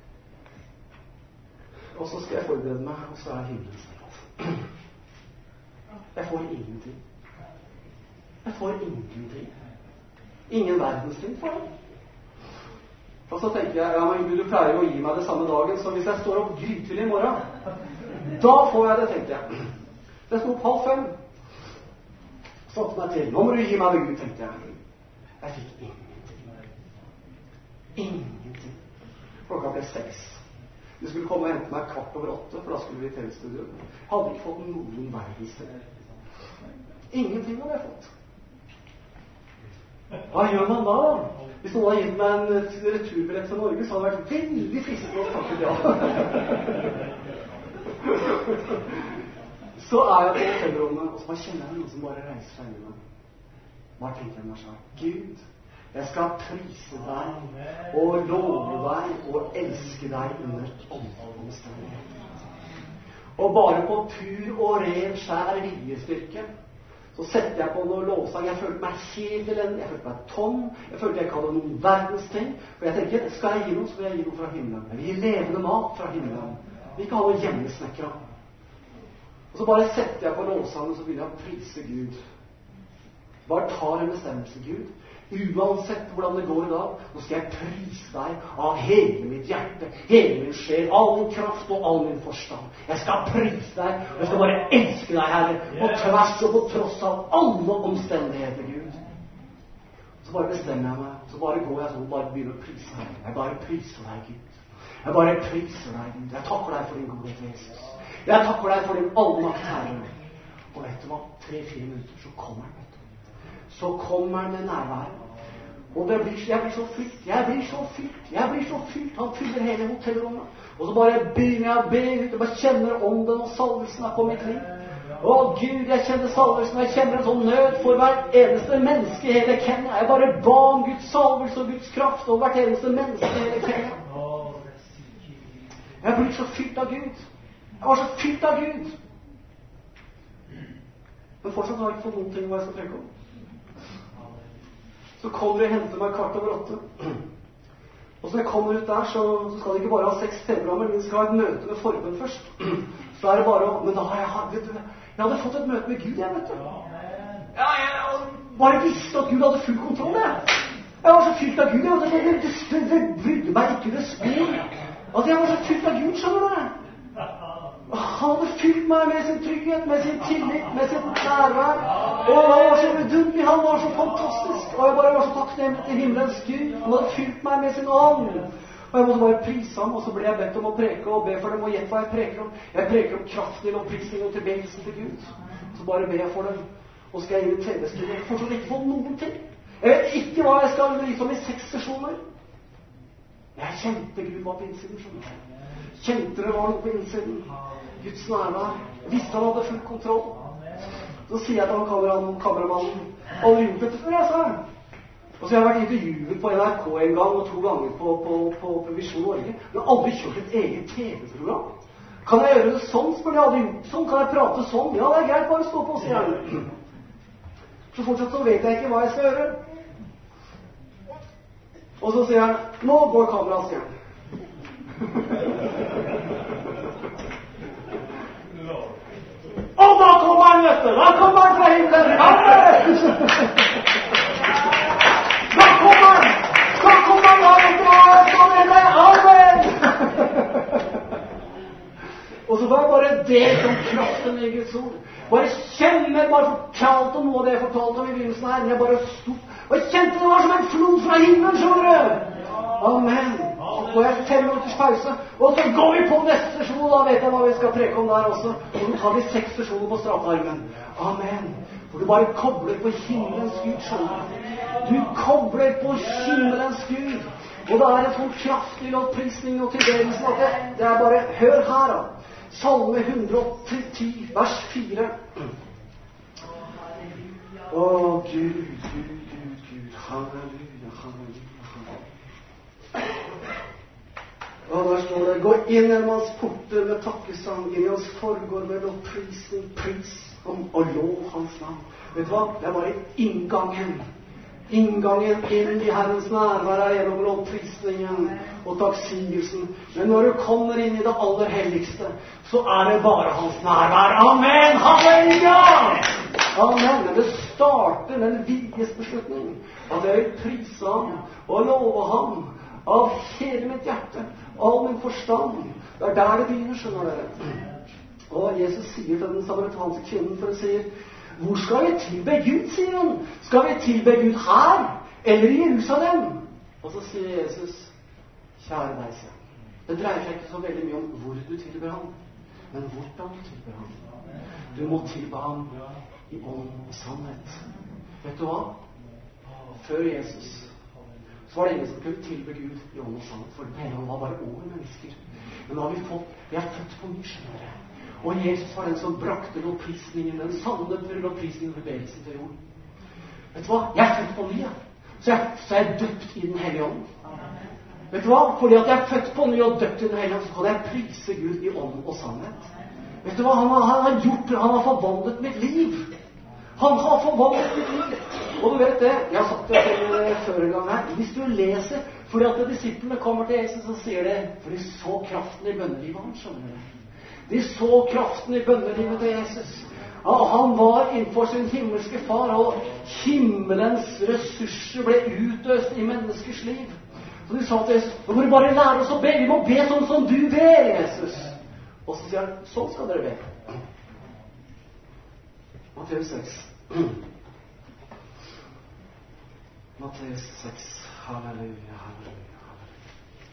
Og så skal jeg forberede meg, og så er himmelen stengt. Jeg får ingenting. Jeg får ingenting. Ingen verdens ting for det. Og så tenker jeg, ja, men Gud, du pleier å gi meg det samme dagen, så hvis jeg står opp grytidlig i morgen, da får jeg det, tenkte jeg. Jeg sto opp halv fem. Satte meg til. Nå må du gi meg det, Gud, tenkte jeg. Jeg fikk ingenting. Ingenting. Klokka ble seks. De skulle komme og hente meg kvart over åtte, for da skulle vi i T V-studio. Hadde ikke fått noen verdens ting. Ingenting hadde jeg fått. Hva gjør man da? Hvis noen hadde gitt meg en returbillett til Norge, så hadde det vært veldig fristende å snakke ja. Så er jeg på hotellrommet, og så bare kjenner jeg noen som bare reiser seg inn. Bare tenker jeg meg sånn, Gud, jeg skal prise deg og love deg og elske deg under alle omstendigheter. Og bare på pur og ren skjær viljestyrke så setter jeg på noe lovsang. Jeg følte meg helt elendig, jeg følte meg tom, jeg følte jeg ikke hadde noen verdens ting. For jeg tenker, skal jeg gi noe, så vil jeg gi noe fra himmelen. Jeg vil gi levende mat fra himmelen. Jeg vil ikke ha noe hjemmesnekra. Og så bare setter jeg på lovsangen, og så begynner jeg å prise Gud. Bare tar en bestemmelse, Gud. Uansett hvordan det går i dag, nå skal jeg prise deg av hele mitt hjerte, hele min sjel, all min kraft og all min forstand. Jeg skal prise deg, og jeg skal bare elske deg, Herre, på tvers og på tross av alle omstendigheter, Gud. Så bare bestemmer jeg meg, så bare går jeg sånn og bare begynner å prise deg. Jeg bare priser deg, Gud. Jeg bare priser deg, Gud. Jeg takker deg for din godhet, Jesus. Jeg takker deg for din allmakt, Herre. Og vet du hva? Tre-fire minutter, så kommer han, vet du. Så kommer han med nærværet. Og det blir, jeg blir så fylt, jeg blir så fylt, jeg blir så fylt. Han fyller hele hotellrommet. Og så bare begynner jeg å be ut, og bare kjenner ånden og salvelsen er på mitt liv. Å Gud, jeg kjenner salvelsen, jeg kjenner en sånn nød for hvert eneste menneske i hele Kenya. Jeg bare ba om Guds salvelse og Guds kraft over hvert eneste menneske i hele Kenya. Jeg blir så fylt av Gud. Jeg var så fylt av Gud. Men fortsatt har jeg ikke fått noen ting hva jeg skal trekke om. Så kommer de og henter meg kvart over åtte. Og så når jeg kommer ut der, så, så skal de ikke bare ha seks T V-programmer, men de skal ha et møte med forbund først. Så er det bare å... Men da har jeg, vet du, jeg hadde fått et møte med Gud, jeg, vet du. Ja, jeg bare visste at Gud hadde full kontroll, jeg. Jeg var så fylt av Gud. Jeg var så, det, det, det brydde meg ikke det spor. Altså, jeg var så fylt av Gud, skjønner du? Han hadde fylt meg med sin trygghet, med sin tillit, med sitt nærvær. Og han var så vidunderlig, han var så fantastisk. Og jeg bare var så takknemlig til himmelens Gud. Han hadde fylt meg med sin ånd. Og jeg måtte bare prise ham, og så ble jeg bedt om å preke og be for dem, og gjett hva jeg preker om. Jeg preker om kraften til opprisning og tilbedelsen til Gud. Så bare ber jeg for dem. Og skal jeg inn i T V-studiet. Jeg får fortsatt ikke fått noen ting. Jeg vet ikke hva jeg skal vise om i seks sesjoner. Jeg kjente Gud var på innsiden, skjønner jeg. Kjente det var noe på innsiden. Guds nærvær. Jeg visste han hadde full kontroll. Så sier jeg til han kameramannen, kameramannen, aldri gjort dette før, jeg sa. Og så har jeg vært intervjuet på N R K en gang og to ganger på, på, på, på Visjon Norge. Men jeg har aldri kjørt et eget T V-program. Kan jeg gjøre det sånn? Spør jeg aldri gjort sånn? Kan jeg prate sånn? Ja, det er greit, bare stå på, sier jeg. Så fortsatt så vet jeg ikke hva jeg skal gjøre. Og så sier han, nå går kameraet, sier han. Og da kommer han, vet du! Da kommer han fra himmelen! Amen! Da kommer han! Da kommer han! Amen! Og så var det bare delt om kraften i Guds ord. Bare kjenner, bare fortalte om noe av det jeg fortalte om i begynnelsen her. Jeg bare stod, og jeg kjente det var som en flod fra himmelen, skjønner du? Amen. Så får jeg fem minutters pause, og så går vi på neste sesjon, da vet jeg hva vi skal preke om der også. Og så tar vi seks sesjoner på straffarmen. Amen. For du bare kobler på himmelens Gud, skjønner du? Du kobler på himmelens Gud. Og det er en sånn kraftig lovprisning og tilbedelse at det, det er bare, hør her da. Salme hundre og ti, vers fire. Å, Gud, Gud, Gud, Gud, halleluja, halleluja, halleluja. Og der står det, gå inn i hans porter med takkesang, inn i hans forgård med lovprisning, pris om og lov hans navn. Vet du hva? Det er bare inngangen. Inngangen inn i Herrens nærvær er gjennom lovprisningen og takksigelsen. Men når du kommer inn i det aller helligste, så er det bare hans nærvær. Amen! Halleluja! Amen! Men det starter med en viljesbeslutning. At jeg vil prise ham og love ham av hele mitt hjerte, av min forstand. Det er der det begynner, skjønner dere. Og Jesus sier til den samaritanske kvinnen, for å si, hvor skal vi tilbe Gud, sier hun. Skal vi tilbe Gud her, eller i Jerusalem? Og så sier Jesus, kjære deg, sier han. Det dreier seg ikke så veldig mye om hvor du tilber ham, men hvordan du tilber ham. Du må tilbe ham i ånd og sannhet. Vet du hva? Før Jesus så var det ingen som kunne tilbe Gud i ånd og sannhet, for han var bare over mennesker. Men nå har vi fått, vi er født på ny, skjønner dere. Og Jesus var den som brakte lovprisningen, den sanne lovprisningen og bevegelsen til jorden. Vet du hva? Jeg er født på ny, ja. Så jeg, så jeg er døpt i den hellige ånd. Vet du hva? Fordi at jeg er født på ny og døpt i den hellige ånd, så kan jeg prise Gud i ånd og sannhet. Vet du hva? Han har, han har gjort det. Han har forvandlet mitt liv. Han har forvandlet mitt liv. Og du vet det, jeg har sagt det før en gang her, hvis du leser, fordi at disiplene kommer til Jesus og sier det, for de så kraften i bønnelivet hans, skjønner du. De så kraften i bønnelivet til Jesus. Ja, han var innenfor sin himmelske far, og himmelens ressurser ble utøst i menneskers liv. Så de sa til Jesus, nå må du bare lære oss å be, vi må be sånn som du ber, Jesus. Og så sier han, sånn skal dere be. Matteus seks. Matteus seks. Halleluja, halleluja, halleluja.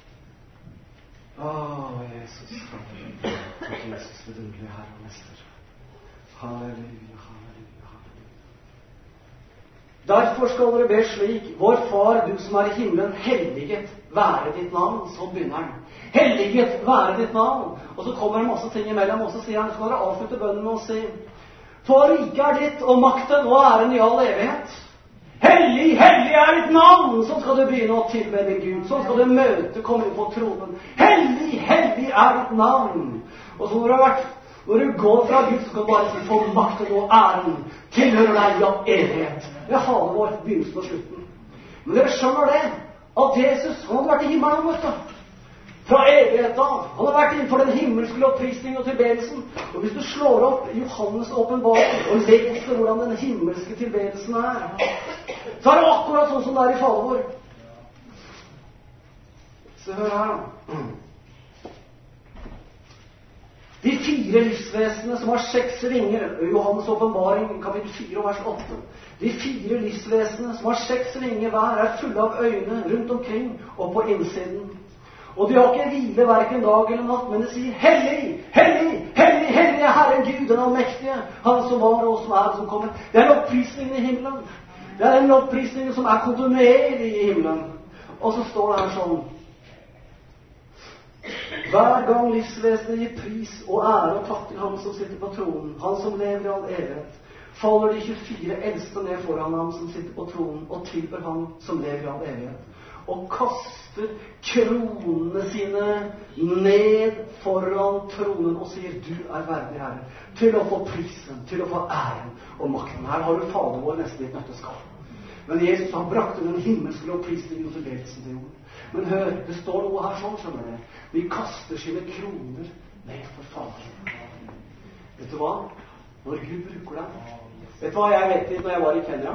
Åh, Jesus, halleluja. Takk, Jesus, vidunderlige Herre og Mester. Halleluja, halleluja, halleluja. Derfor skal dere be slik, vår Far, du som er i himmelen, helliget være ditt navn. Så begynner han. Helliget være ditt navn. Og så kommer det masse ting imellom, og så sier han, så skal dere avslutte bønnen med å si, for riket er ditt, og makten og æren i all evighet. Hellig, hellig er ditt navn! Sånn skal du begynne å tilbe din Gud. Sånn skal du møte, komme inn på tronen. Hellig, hellig er ditt navn! Og så når du har vært, når du går fra Gud, så kan du bare si, for makten og æren tilhører deg i all evighet. Det er halen vår, begynnelsen og slutten. Men dere skjønner det, at Jesus, han hadde vært i himmelen, vet du. Fra evighet av. Han har vært innenfor den himmelske lovprisningen og tilbedelsen. Og hvis du slår opp Johannes åpenbaring og leser hvordan den himmelske tilbedelsen er, så er det akkurat sånn som det er i Fader vår. Så hør her da. De fire livsvesenene som har seks vinger, Johannes åpenbaring, kapittel fire, vers åtte. De fire livsvesenene som har seks vinger hver, er fulle av øyne rundt omkring og på innsiden. Og de har ikke hvile hverken dag eller natt, men de sier, hellig, hellig, hellig, hellig er Herren Gud, den allmektige, han som var og som er og som kommer. Det er lovprisningen i himmelen. Det er den lovprisningen som er kontinuerlig i himmelen. Og så står det her sånn, hver gang livsvesenet gir pris og ære og takk til ham som sitter på tronen, han som lever i all evighet, faller de tjuefire eldste ned foran ham som sitter på tronen og tilber ham som lever i all evighet, og kaster kronene sine ned foran tronen og sier, du er verdig Herre, til å få prisen, til å få æren og makten. Her har du Fader vår nesten i et nøtteskall. Men Jesus har brakt den himmelske lovprisningen og tilbedelsen til jorden. Men hør, det står noe her sånn, skjønner dere. De kaster sine kroner ned for Fader. Vet du hva? Når Gud bruker deg. Vet du hva jeg vet når jeg var i Kenya?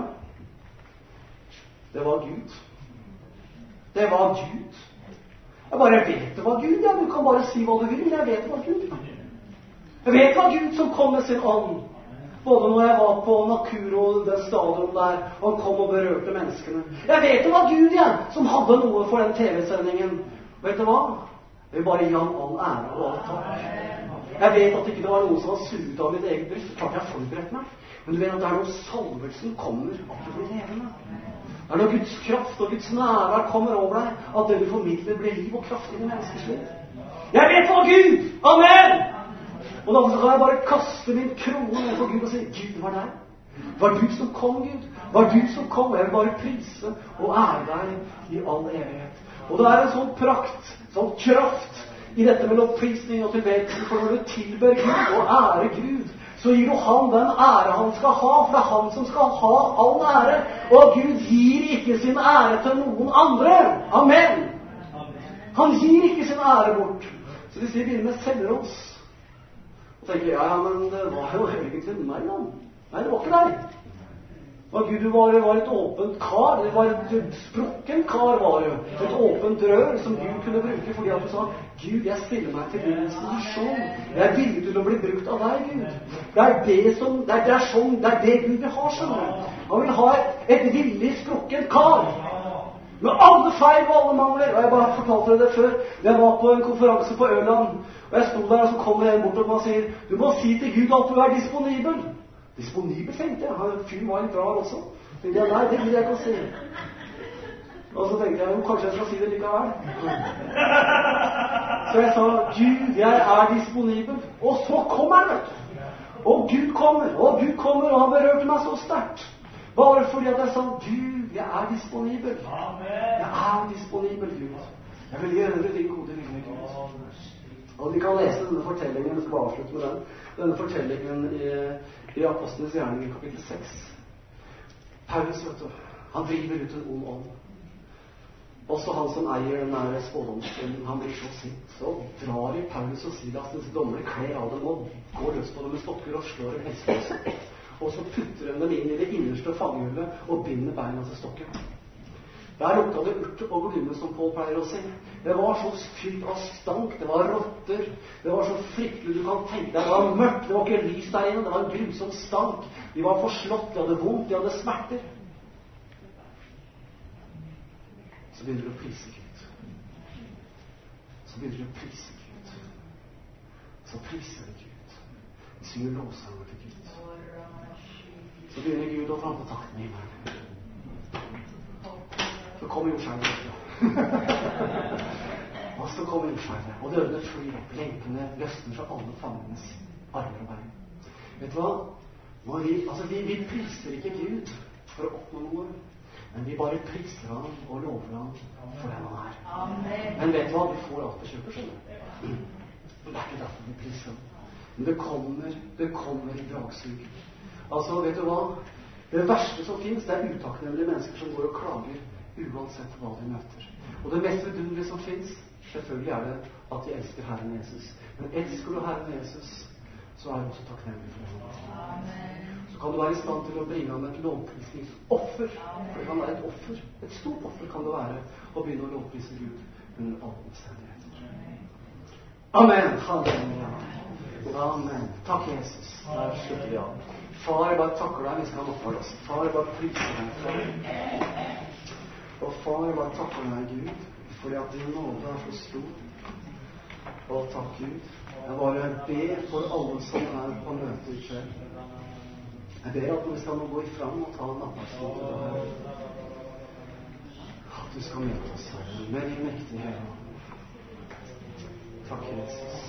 Det var Gud. Det var Gud. Jeg bare vet det var Gud. Ja, du kan bare si hva du vil. Jeg vet det var Gud. Jeg vet det var Gud som kom med sin ånd. Både når jeg var på Nakuro, den stadion der, og han kom og berørte menneskene. Jeg vet det var Gud, ja, som hadde noe for den tv-sendingen. Vet du hva? Jeg vil bare gi ham all ære og all takk. Jeg vet at ikke det var noen som var suget av mitt eget bryst. Klart jeg har forberedt meg. Men du vet at det er når salvelsen kommer at du blir levende. Det er når Guds kraft og Guds nærvær kommer over deg, at det du formidler blir liv og kraft i det menneskers liv. Jeg vet det var Gud! Amen! Og da kan jeg bare kaste min krone ned på Gud og si, Gud, det var deg. Det var du som kom, Gud. Det var du som kom. Jeg vil bare prise og ære deg i all evighet. Og det er en sånn prakt, sånn kraft i dette med lovprisning og tilbedelse. For når du tilber Gud og ærer Gud, så gir jo han den ære han skal ha, for det er han som skal ha all ære. Og Gud gir ikke sin ære til noen andre. Amen. Han gir ikke sin ære bort. Så de sier, vi med selger oss. Og tenker, ja, ja, men det var jo egentlig meg, da. Nei, det var ikke deg. Og Gud, du var, var et åpent kar. Det var et sprukken kar, var jo. Et åpent rør som Gud kunne bruke, fordi at du sa, Gud, jeg stiller meg til din disposisjon. Jeg er villig til å bli brukt av deg, Gud. Det er det som, det er, det er sånn, det er det Gud vil ha, skjønner du. Han vil ha et, et villig sprukken kar. Med alle feil og alle mangler. Og jeg bare fortalte deg det før. Jeg var på en konferanse på Ørland, og jeg stod der, og så kommer en bort og sier, du må si til Gud at du er disponibel. Disponibel, tenkte jeg. Han fyren var litt rar også. Tenkte jeg, nei, det vil jeg ikke å si. Og så tenkte jeg, jo, kanskje jeg skal si det likevel. Så jeg sa, Gud, jeg er disponibel. Og så kommer han, vet du. Og Gud kommer, og Gud kommer, og han berørte meg så sterkt. Bare fordi at jeg sa, Gud, jeg er disponibel. Jeg er disponibel, Gud. Jeg vil gjøre din gode vilje, Gud. Og vi kan lese denne fortellingen, vi skal bare avslutte med den. Denne fortellingen i, i Apostlenes gjerning i kapittel seks. Paulus, vet du, han driver ut en ond ånd. Også han som eier den nære spådomsstunden, han blir så sint. Så drar i Paulus og Silas disse dommere, kler av dem og går løs på dem med stokker og slår dem helst. Og så putter de dem inn i det innerste fangehullet og binder beina til stokken. Der lukta det urte på glumme, som Paul pleier å si. Det var så fylt av stank, det var rotter, det var så fryktelig du kan tenke deg. Det var mørkt, det var ikke lys der inne, det var en grusom stank. De var forslått, de hadde vondt, de hadde smerter. Så begynner du å prise Gud. Så begynner du å prise Gud. Så priser du Gud. Vi synger lovsanger til Gud. Så begynner Gud å ta på takten i meg. Så kommer jordskjelvet. Og så kommer jordskjelvet. Og dørene flyr opp. Lenkene løsner fra alle fangenes armer og bein. Vet du hva? Når vi, altså vi, vi priser ikke Gud for å oppnå noe. Men vi bare priser ham og lover ham for den han er. Amen. Men vet du hva? Vi får alt på kjøpet, skjønner. Det er ikke derfor vi priser ham. Men det kommer, det kommer i dragsug. Altså, vet du hva? Det verste som finnes, det er utakknemlige mennesker som går og klager uansett hva de møter. Og det mest vidunderlige som finnes, selvfølgelig er det at de elsker Herren Jesus. Men elsker du Herren Jesus, så er du også takknemlig for det. Så kan du være i stand til å bringe ham et lovprisningsoffer. For det kan være et offer. Et stort offer kan det være å begynne å lovprise Gud under alle omstendigheter. Amen. Halleluja. Amen. Takk, Jesus. Der slutter vi av. Far, jeg bare takker deg. Vi skal ha opphold oss. Far, jeg bare priser deg for. Og far, jeg bare takker deg, Gud, fordi at din nåde er så stor. Og takk, Gud. Jeg bare ber for alle som er på møte i kveld. Jeg ber at vi skal nå gå fram og ta nattverdsmål her. At du skal møte oss her med din mektige Herre. Takk, Jesus.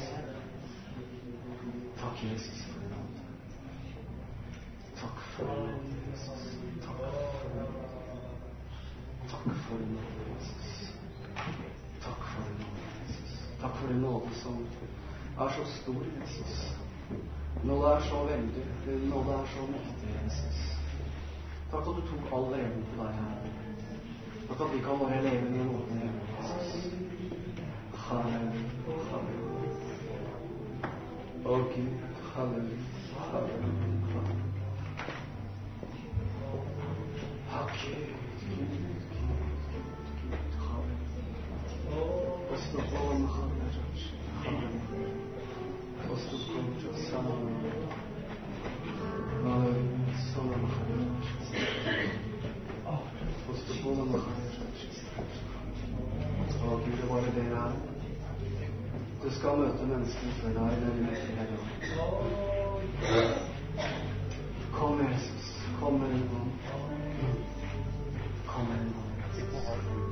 Takk, Jesus, for din nåde. Takk for din nåde, Jesus. Takk for din nåde. Takk for din nåde, Jesus. Takk for din nåde, Jesus. Takk for din nåde som er så stor, Jesus. Nåde er så veldig. Nåde er så mektig, Jesus. Takk at du tok all reden til deg her. Takk at vi kan bare leve i nåden hjemme, Jesus. Halleluja, halleluja. Å Gud, halleluja, halleluja. Takk, Gud, Gud, Gud, Gud, halleluja. Og stå på med halleluja, halleluja. Og stå på med sammen. Halleluja, sammen, halleluja. Og stå på med halleluja. Å Gud, det var det dere er. Du skal møte mennesker for deg i den mektige Herre. Kom, Jesus. Kom med din ånd. Kom med din ånd, Jesus.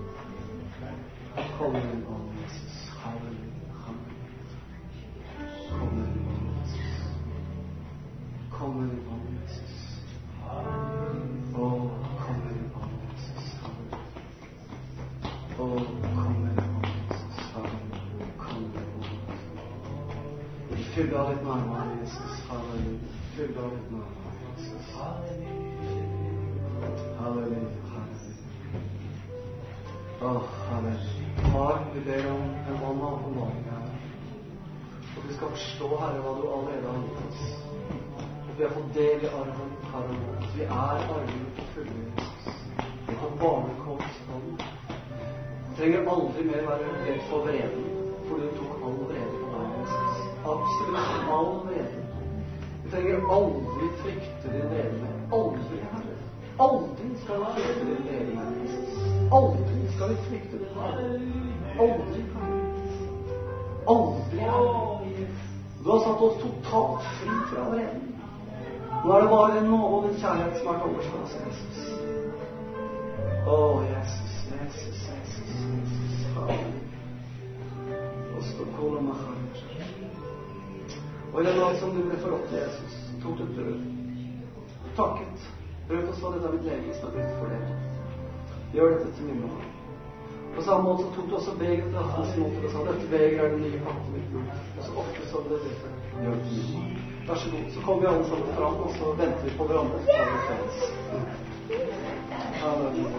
Kom med din ånd, Jesus. Halleluja, halleluja. Kom med din ånd, Jesus. Kom med din ånd, Jesus. Å, kom med din ånd, Jesus. Halleluja. Å, kom med din ånd, Jesus. Halleluja. Kom med din ånd. Fyll av ditt nærmere, Jesus. Halleluja. Fyll av ditt nærmere, Jesus. Halleluja, halleluja. Åh, halleluja. Far, vi ber om en ånd av åpenbaring her. Og vi skal forstå, Herre, hva du allerede har gitt oss. Og vi har fått del i arven, Herre. Vi er arven på fulle, Jesus. Vi har barnekomstånd. Vi trenger aldri mer være redd for vreden, for du tok all vrede på deg, Jesus. Absolutt all vrede. Vi trenger aldri frykte din vrede mer. Aldri, Herre. Aldri skal vi frykte din vrede mer, Jesus. Aldri skal vi frykte din vrede. Aldri, Herre. Aldri, Herre. Du har satt oss totalt fri fra vreden. Nå er det bare din nåde og din kjærlighet som er til overs for oss, Jesus. Åh, Jesus, Jesus, Jesus, Jesus. Halleluja. Og stå kål med Herre. Og i den dag som du ble forrådt til Jesus, tok du brød. Takket. Brød oss for dette mitt lege som er blitt fordelt. Gjør dette til min mål. På samme måte så tok du også beger til hans måte og sa, dette beger er det nye pakket mitt blod. Og så ofte så det dette. Gjør det til min mål. Vær så god. Så kommer vi alle sammen fram, og så venter vi på hverandre. Så er det felles. Halleluja.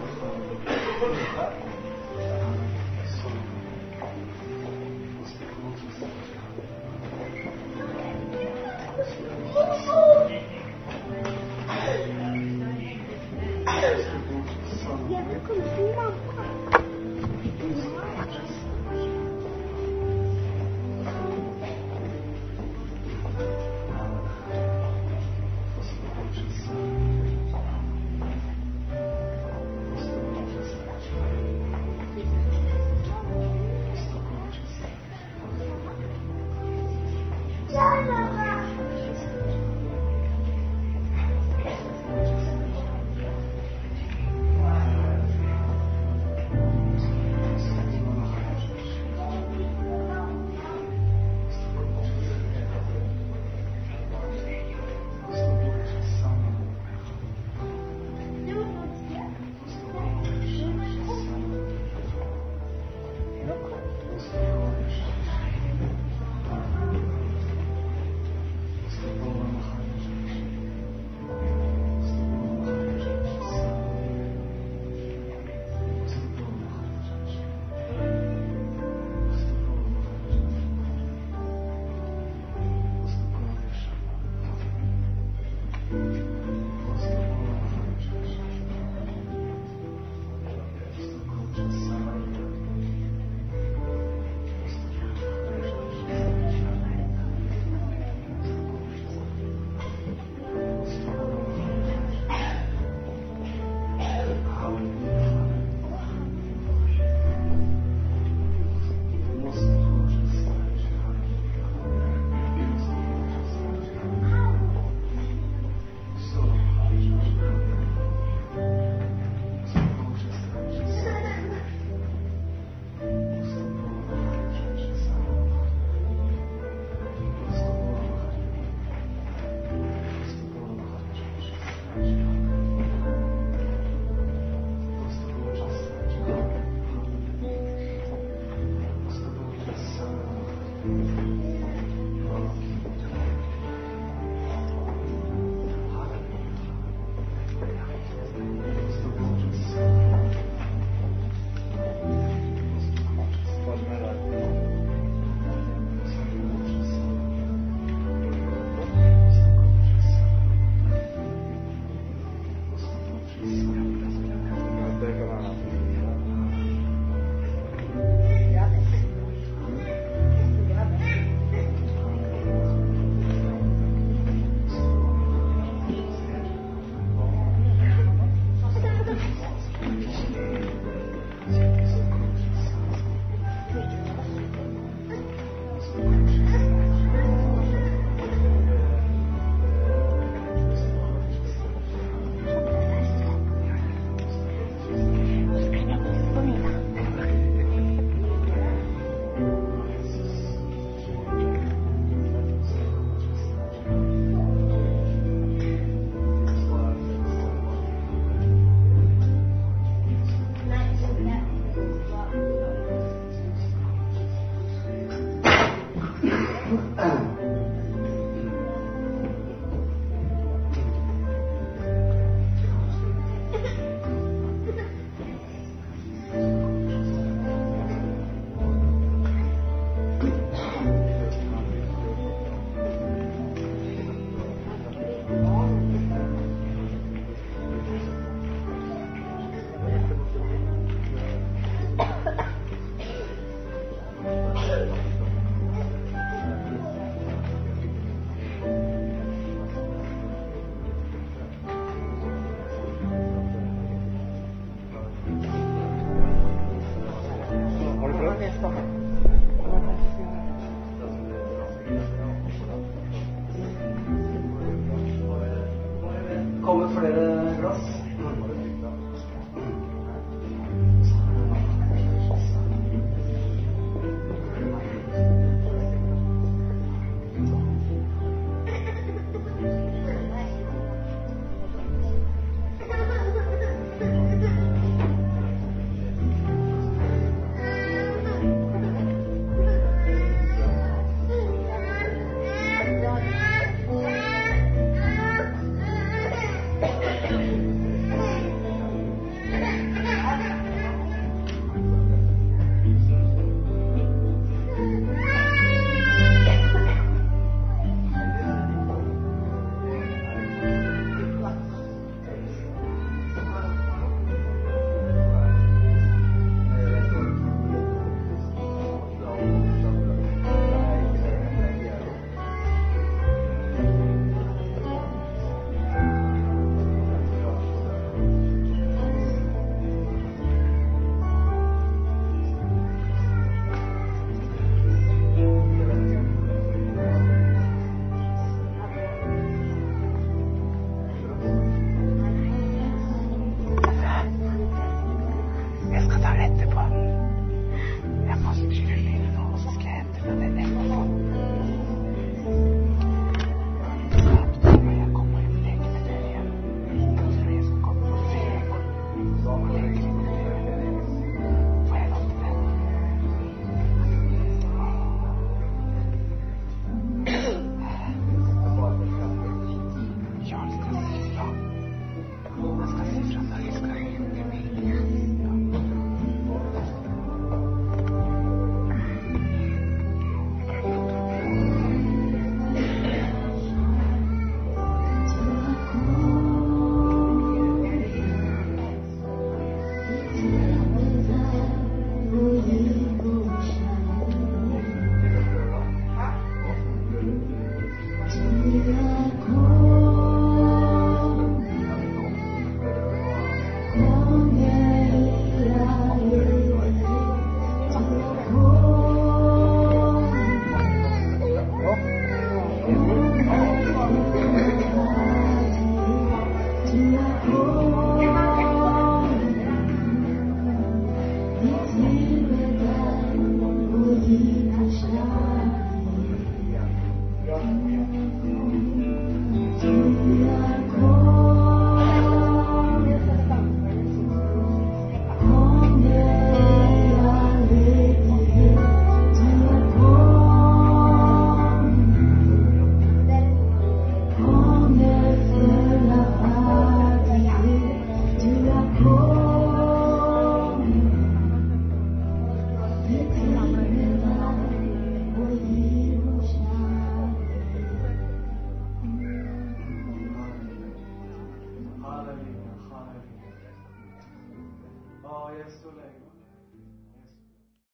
plass. Oh, yes, so late.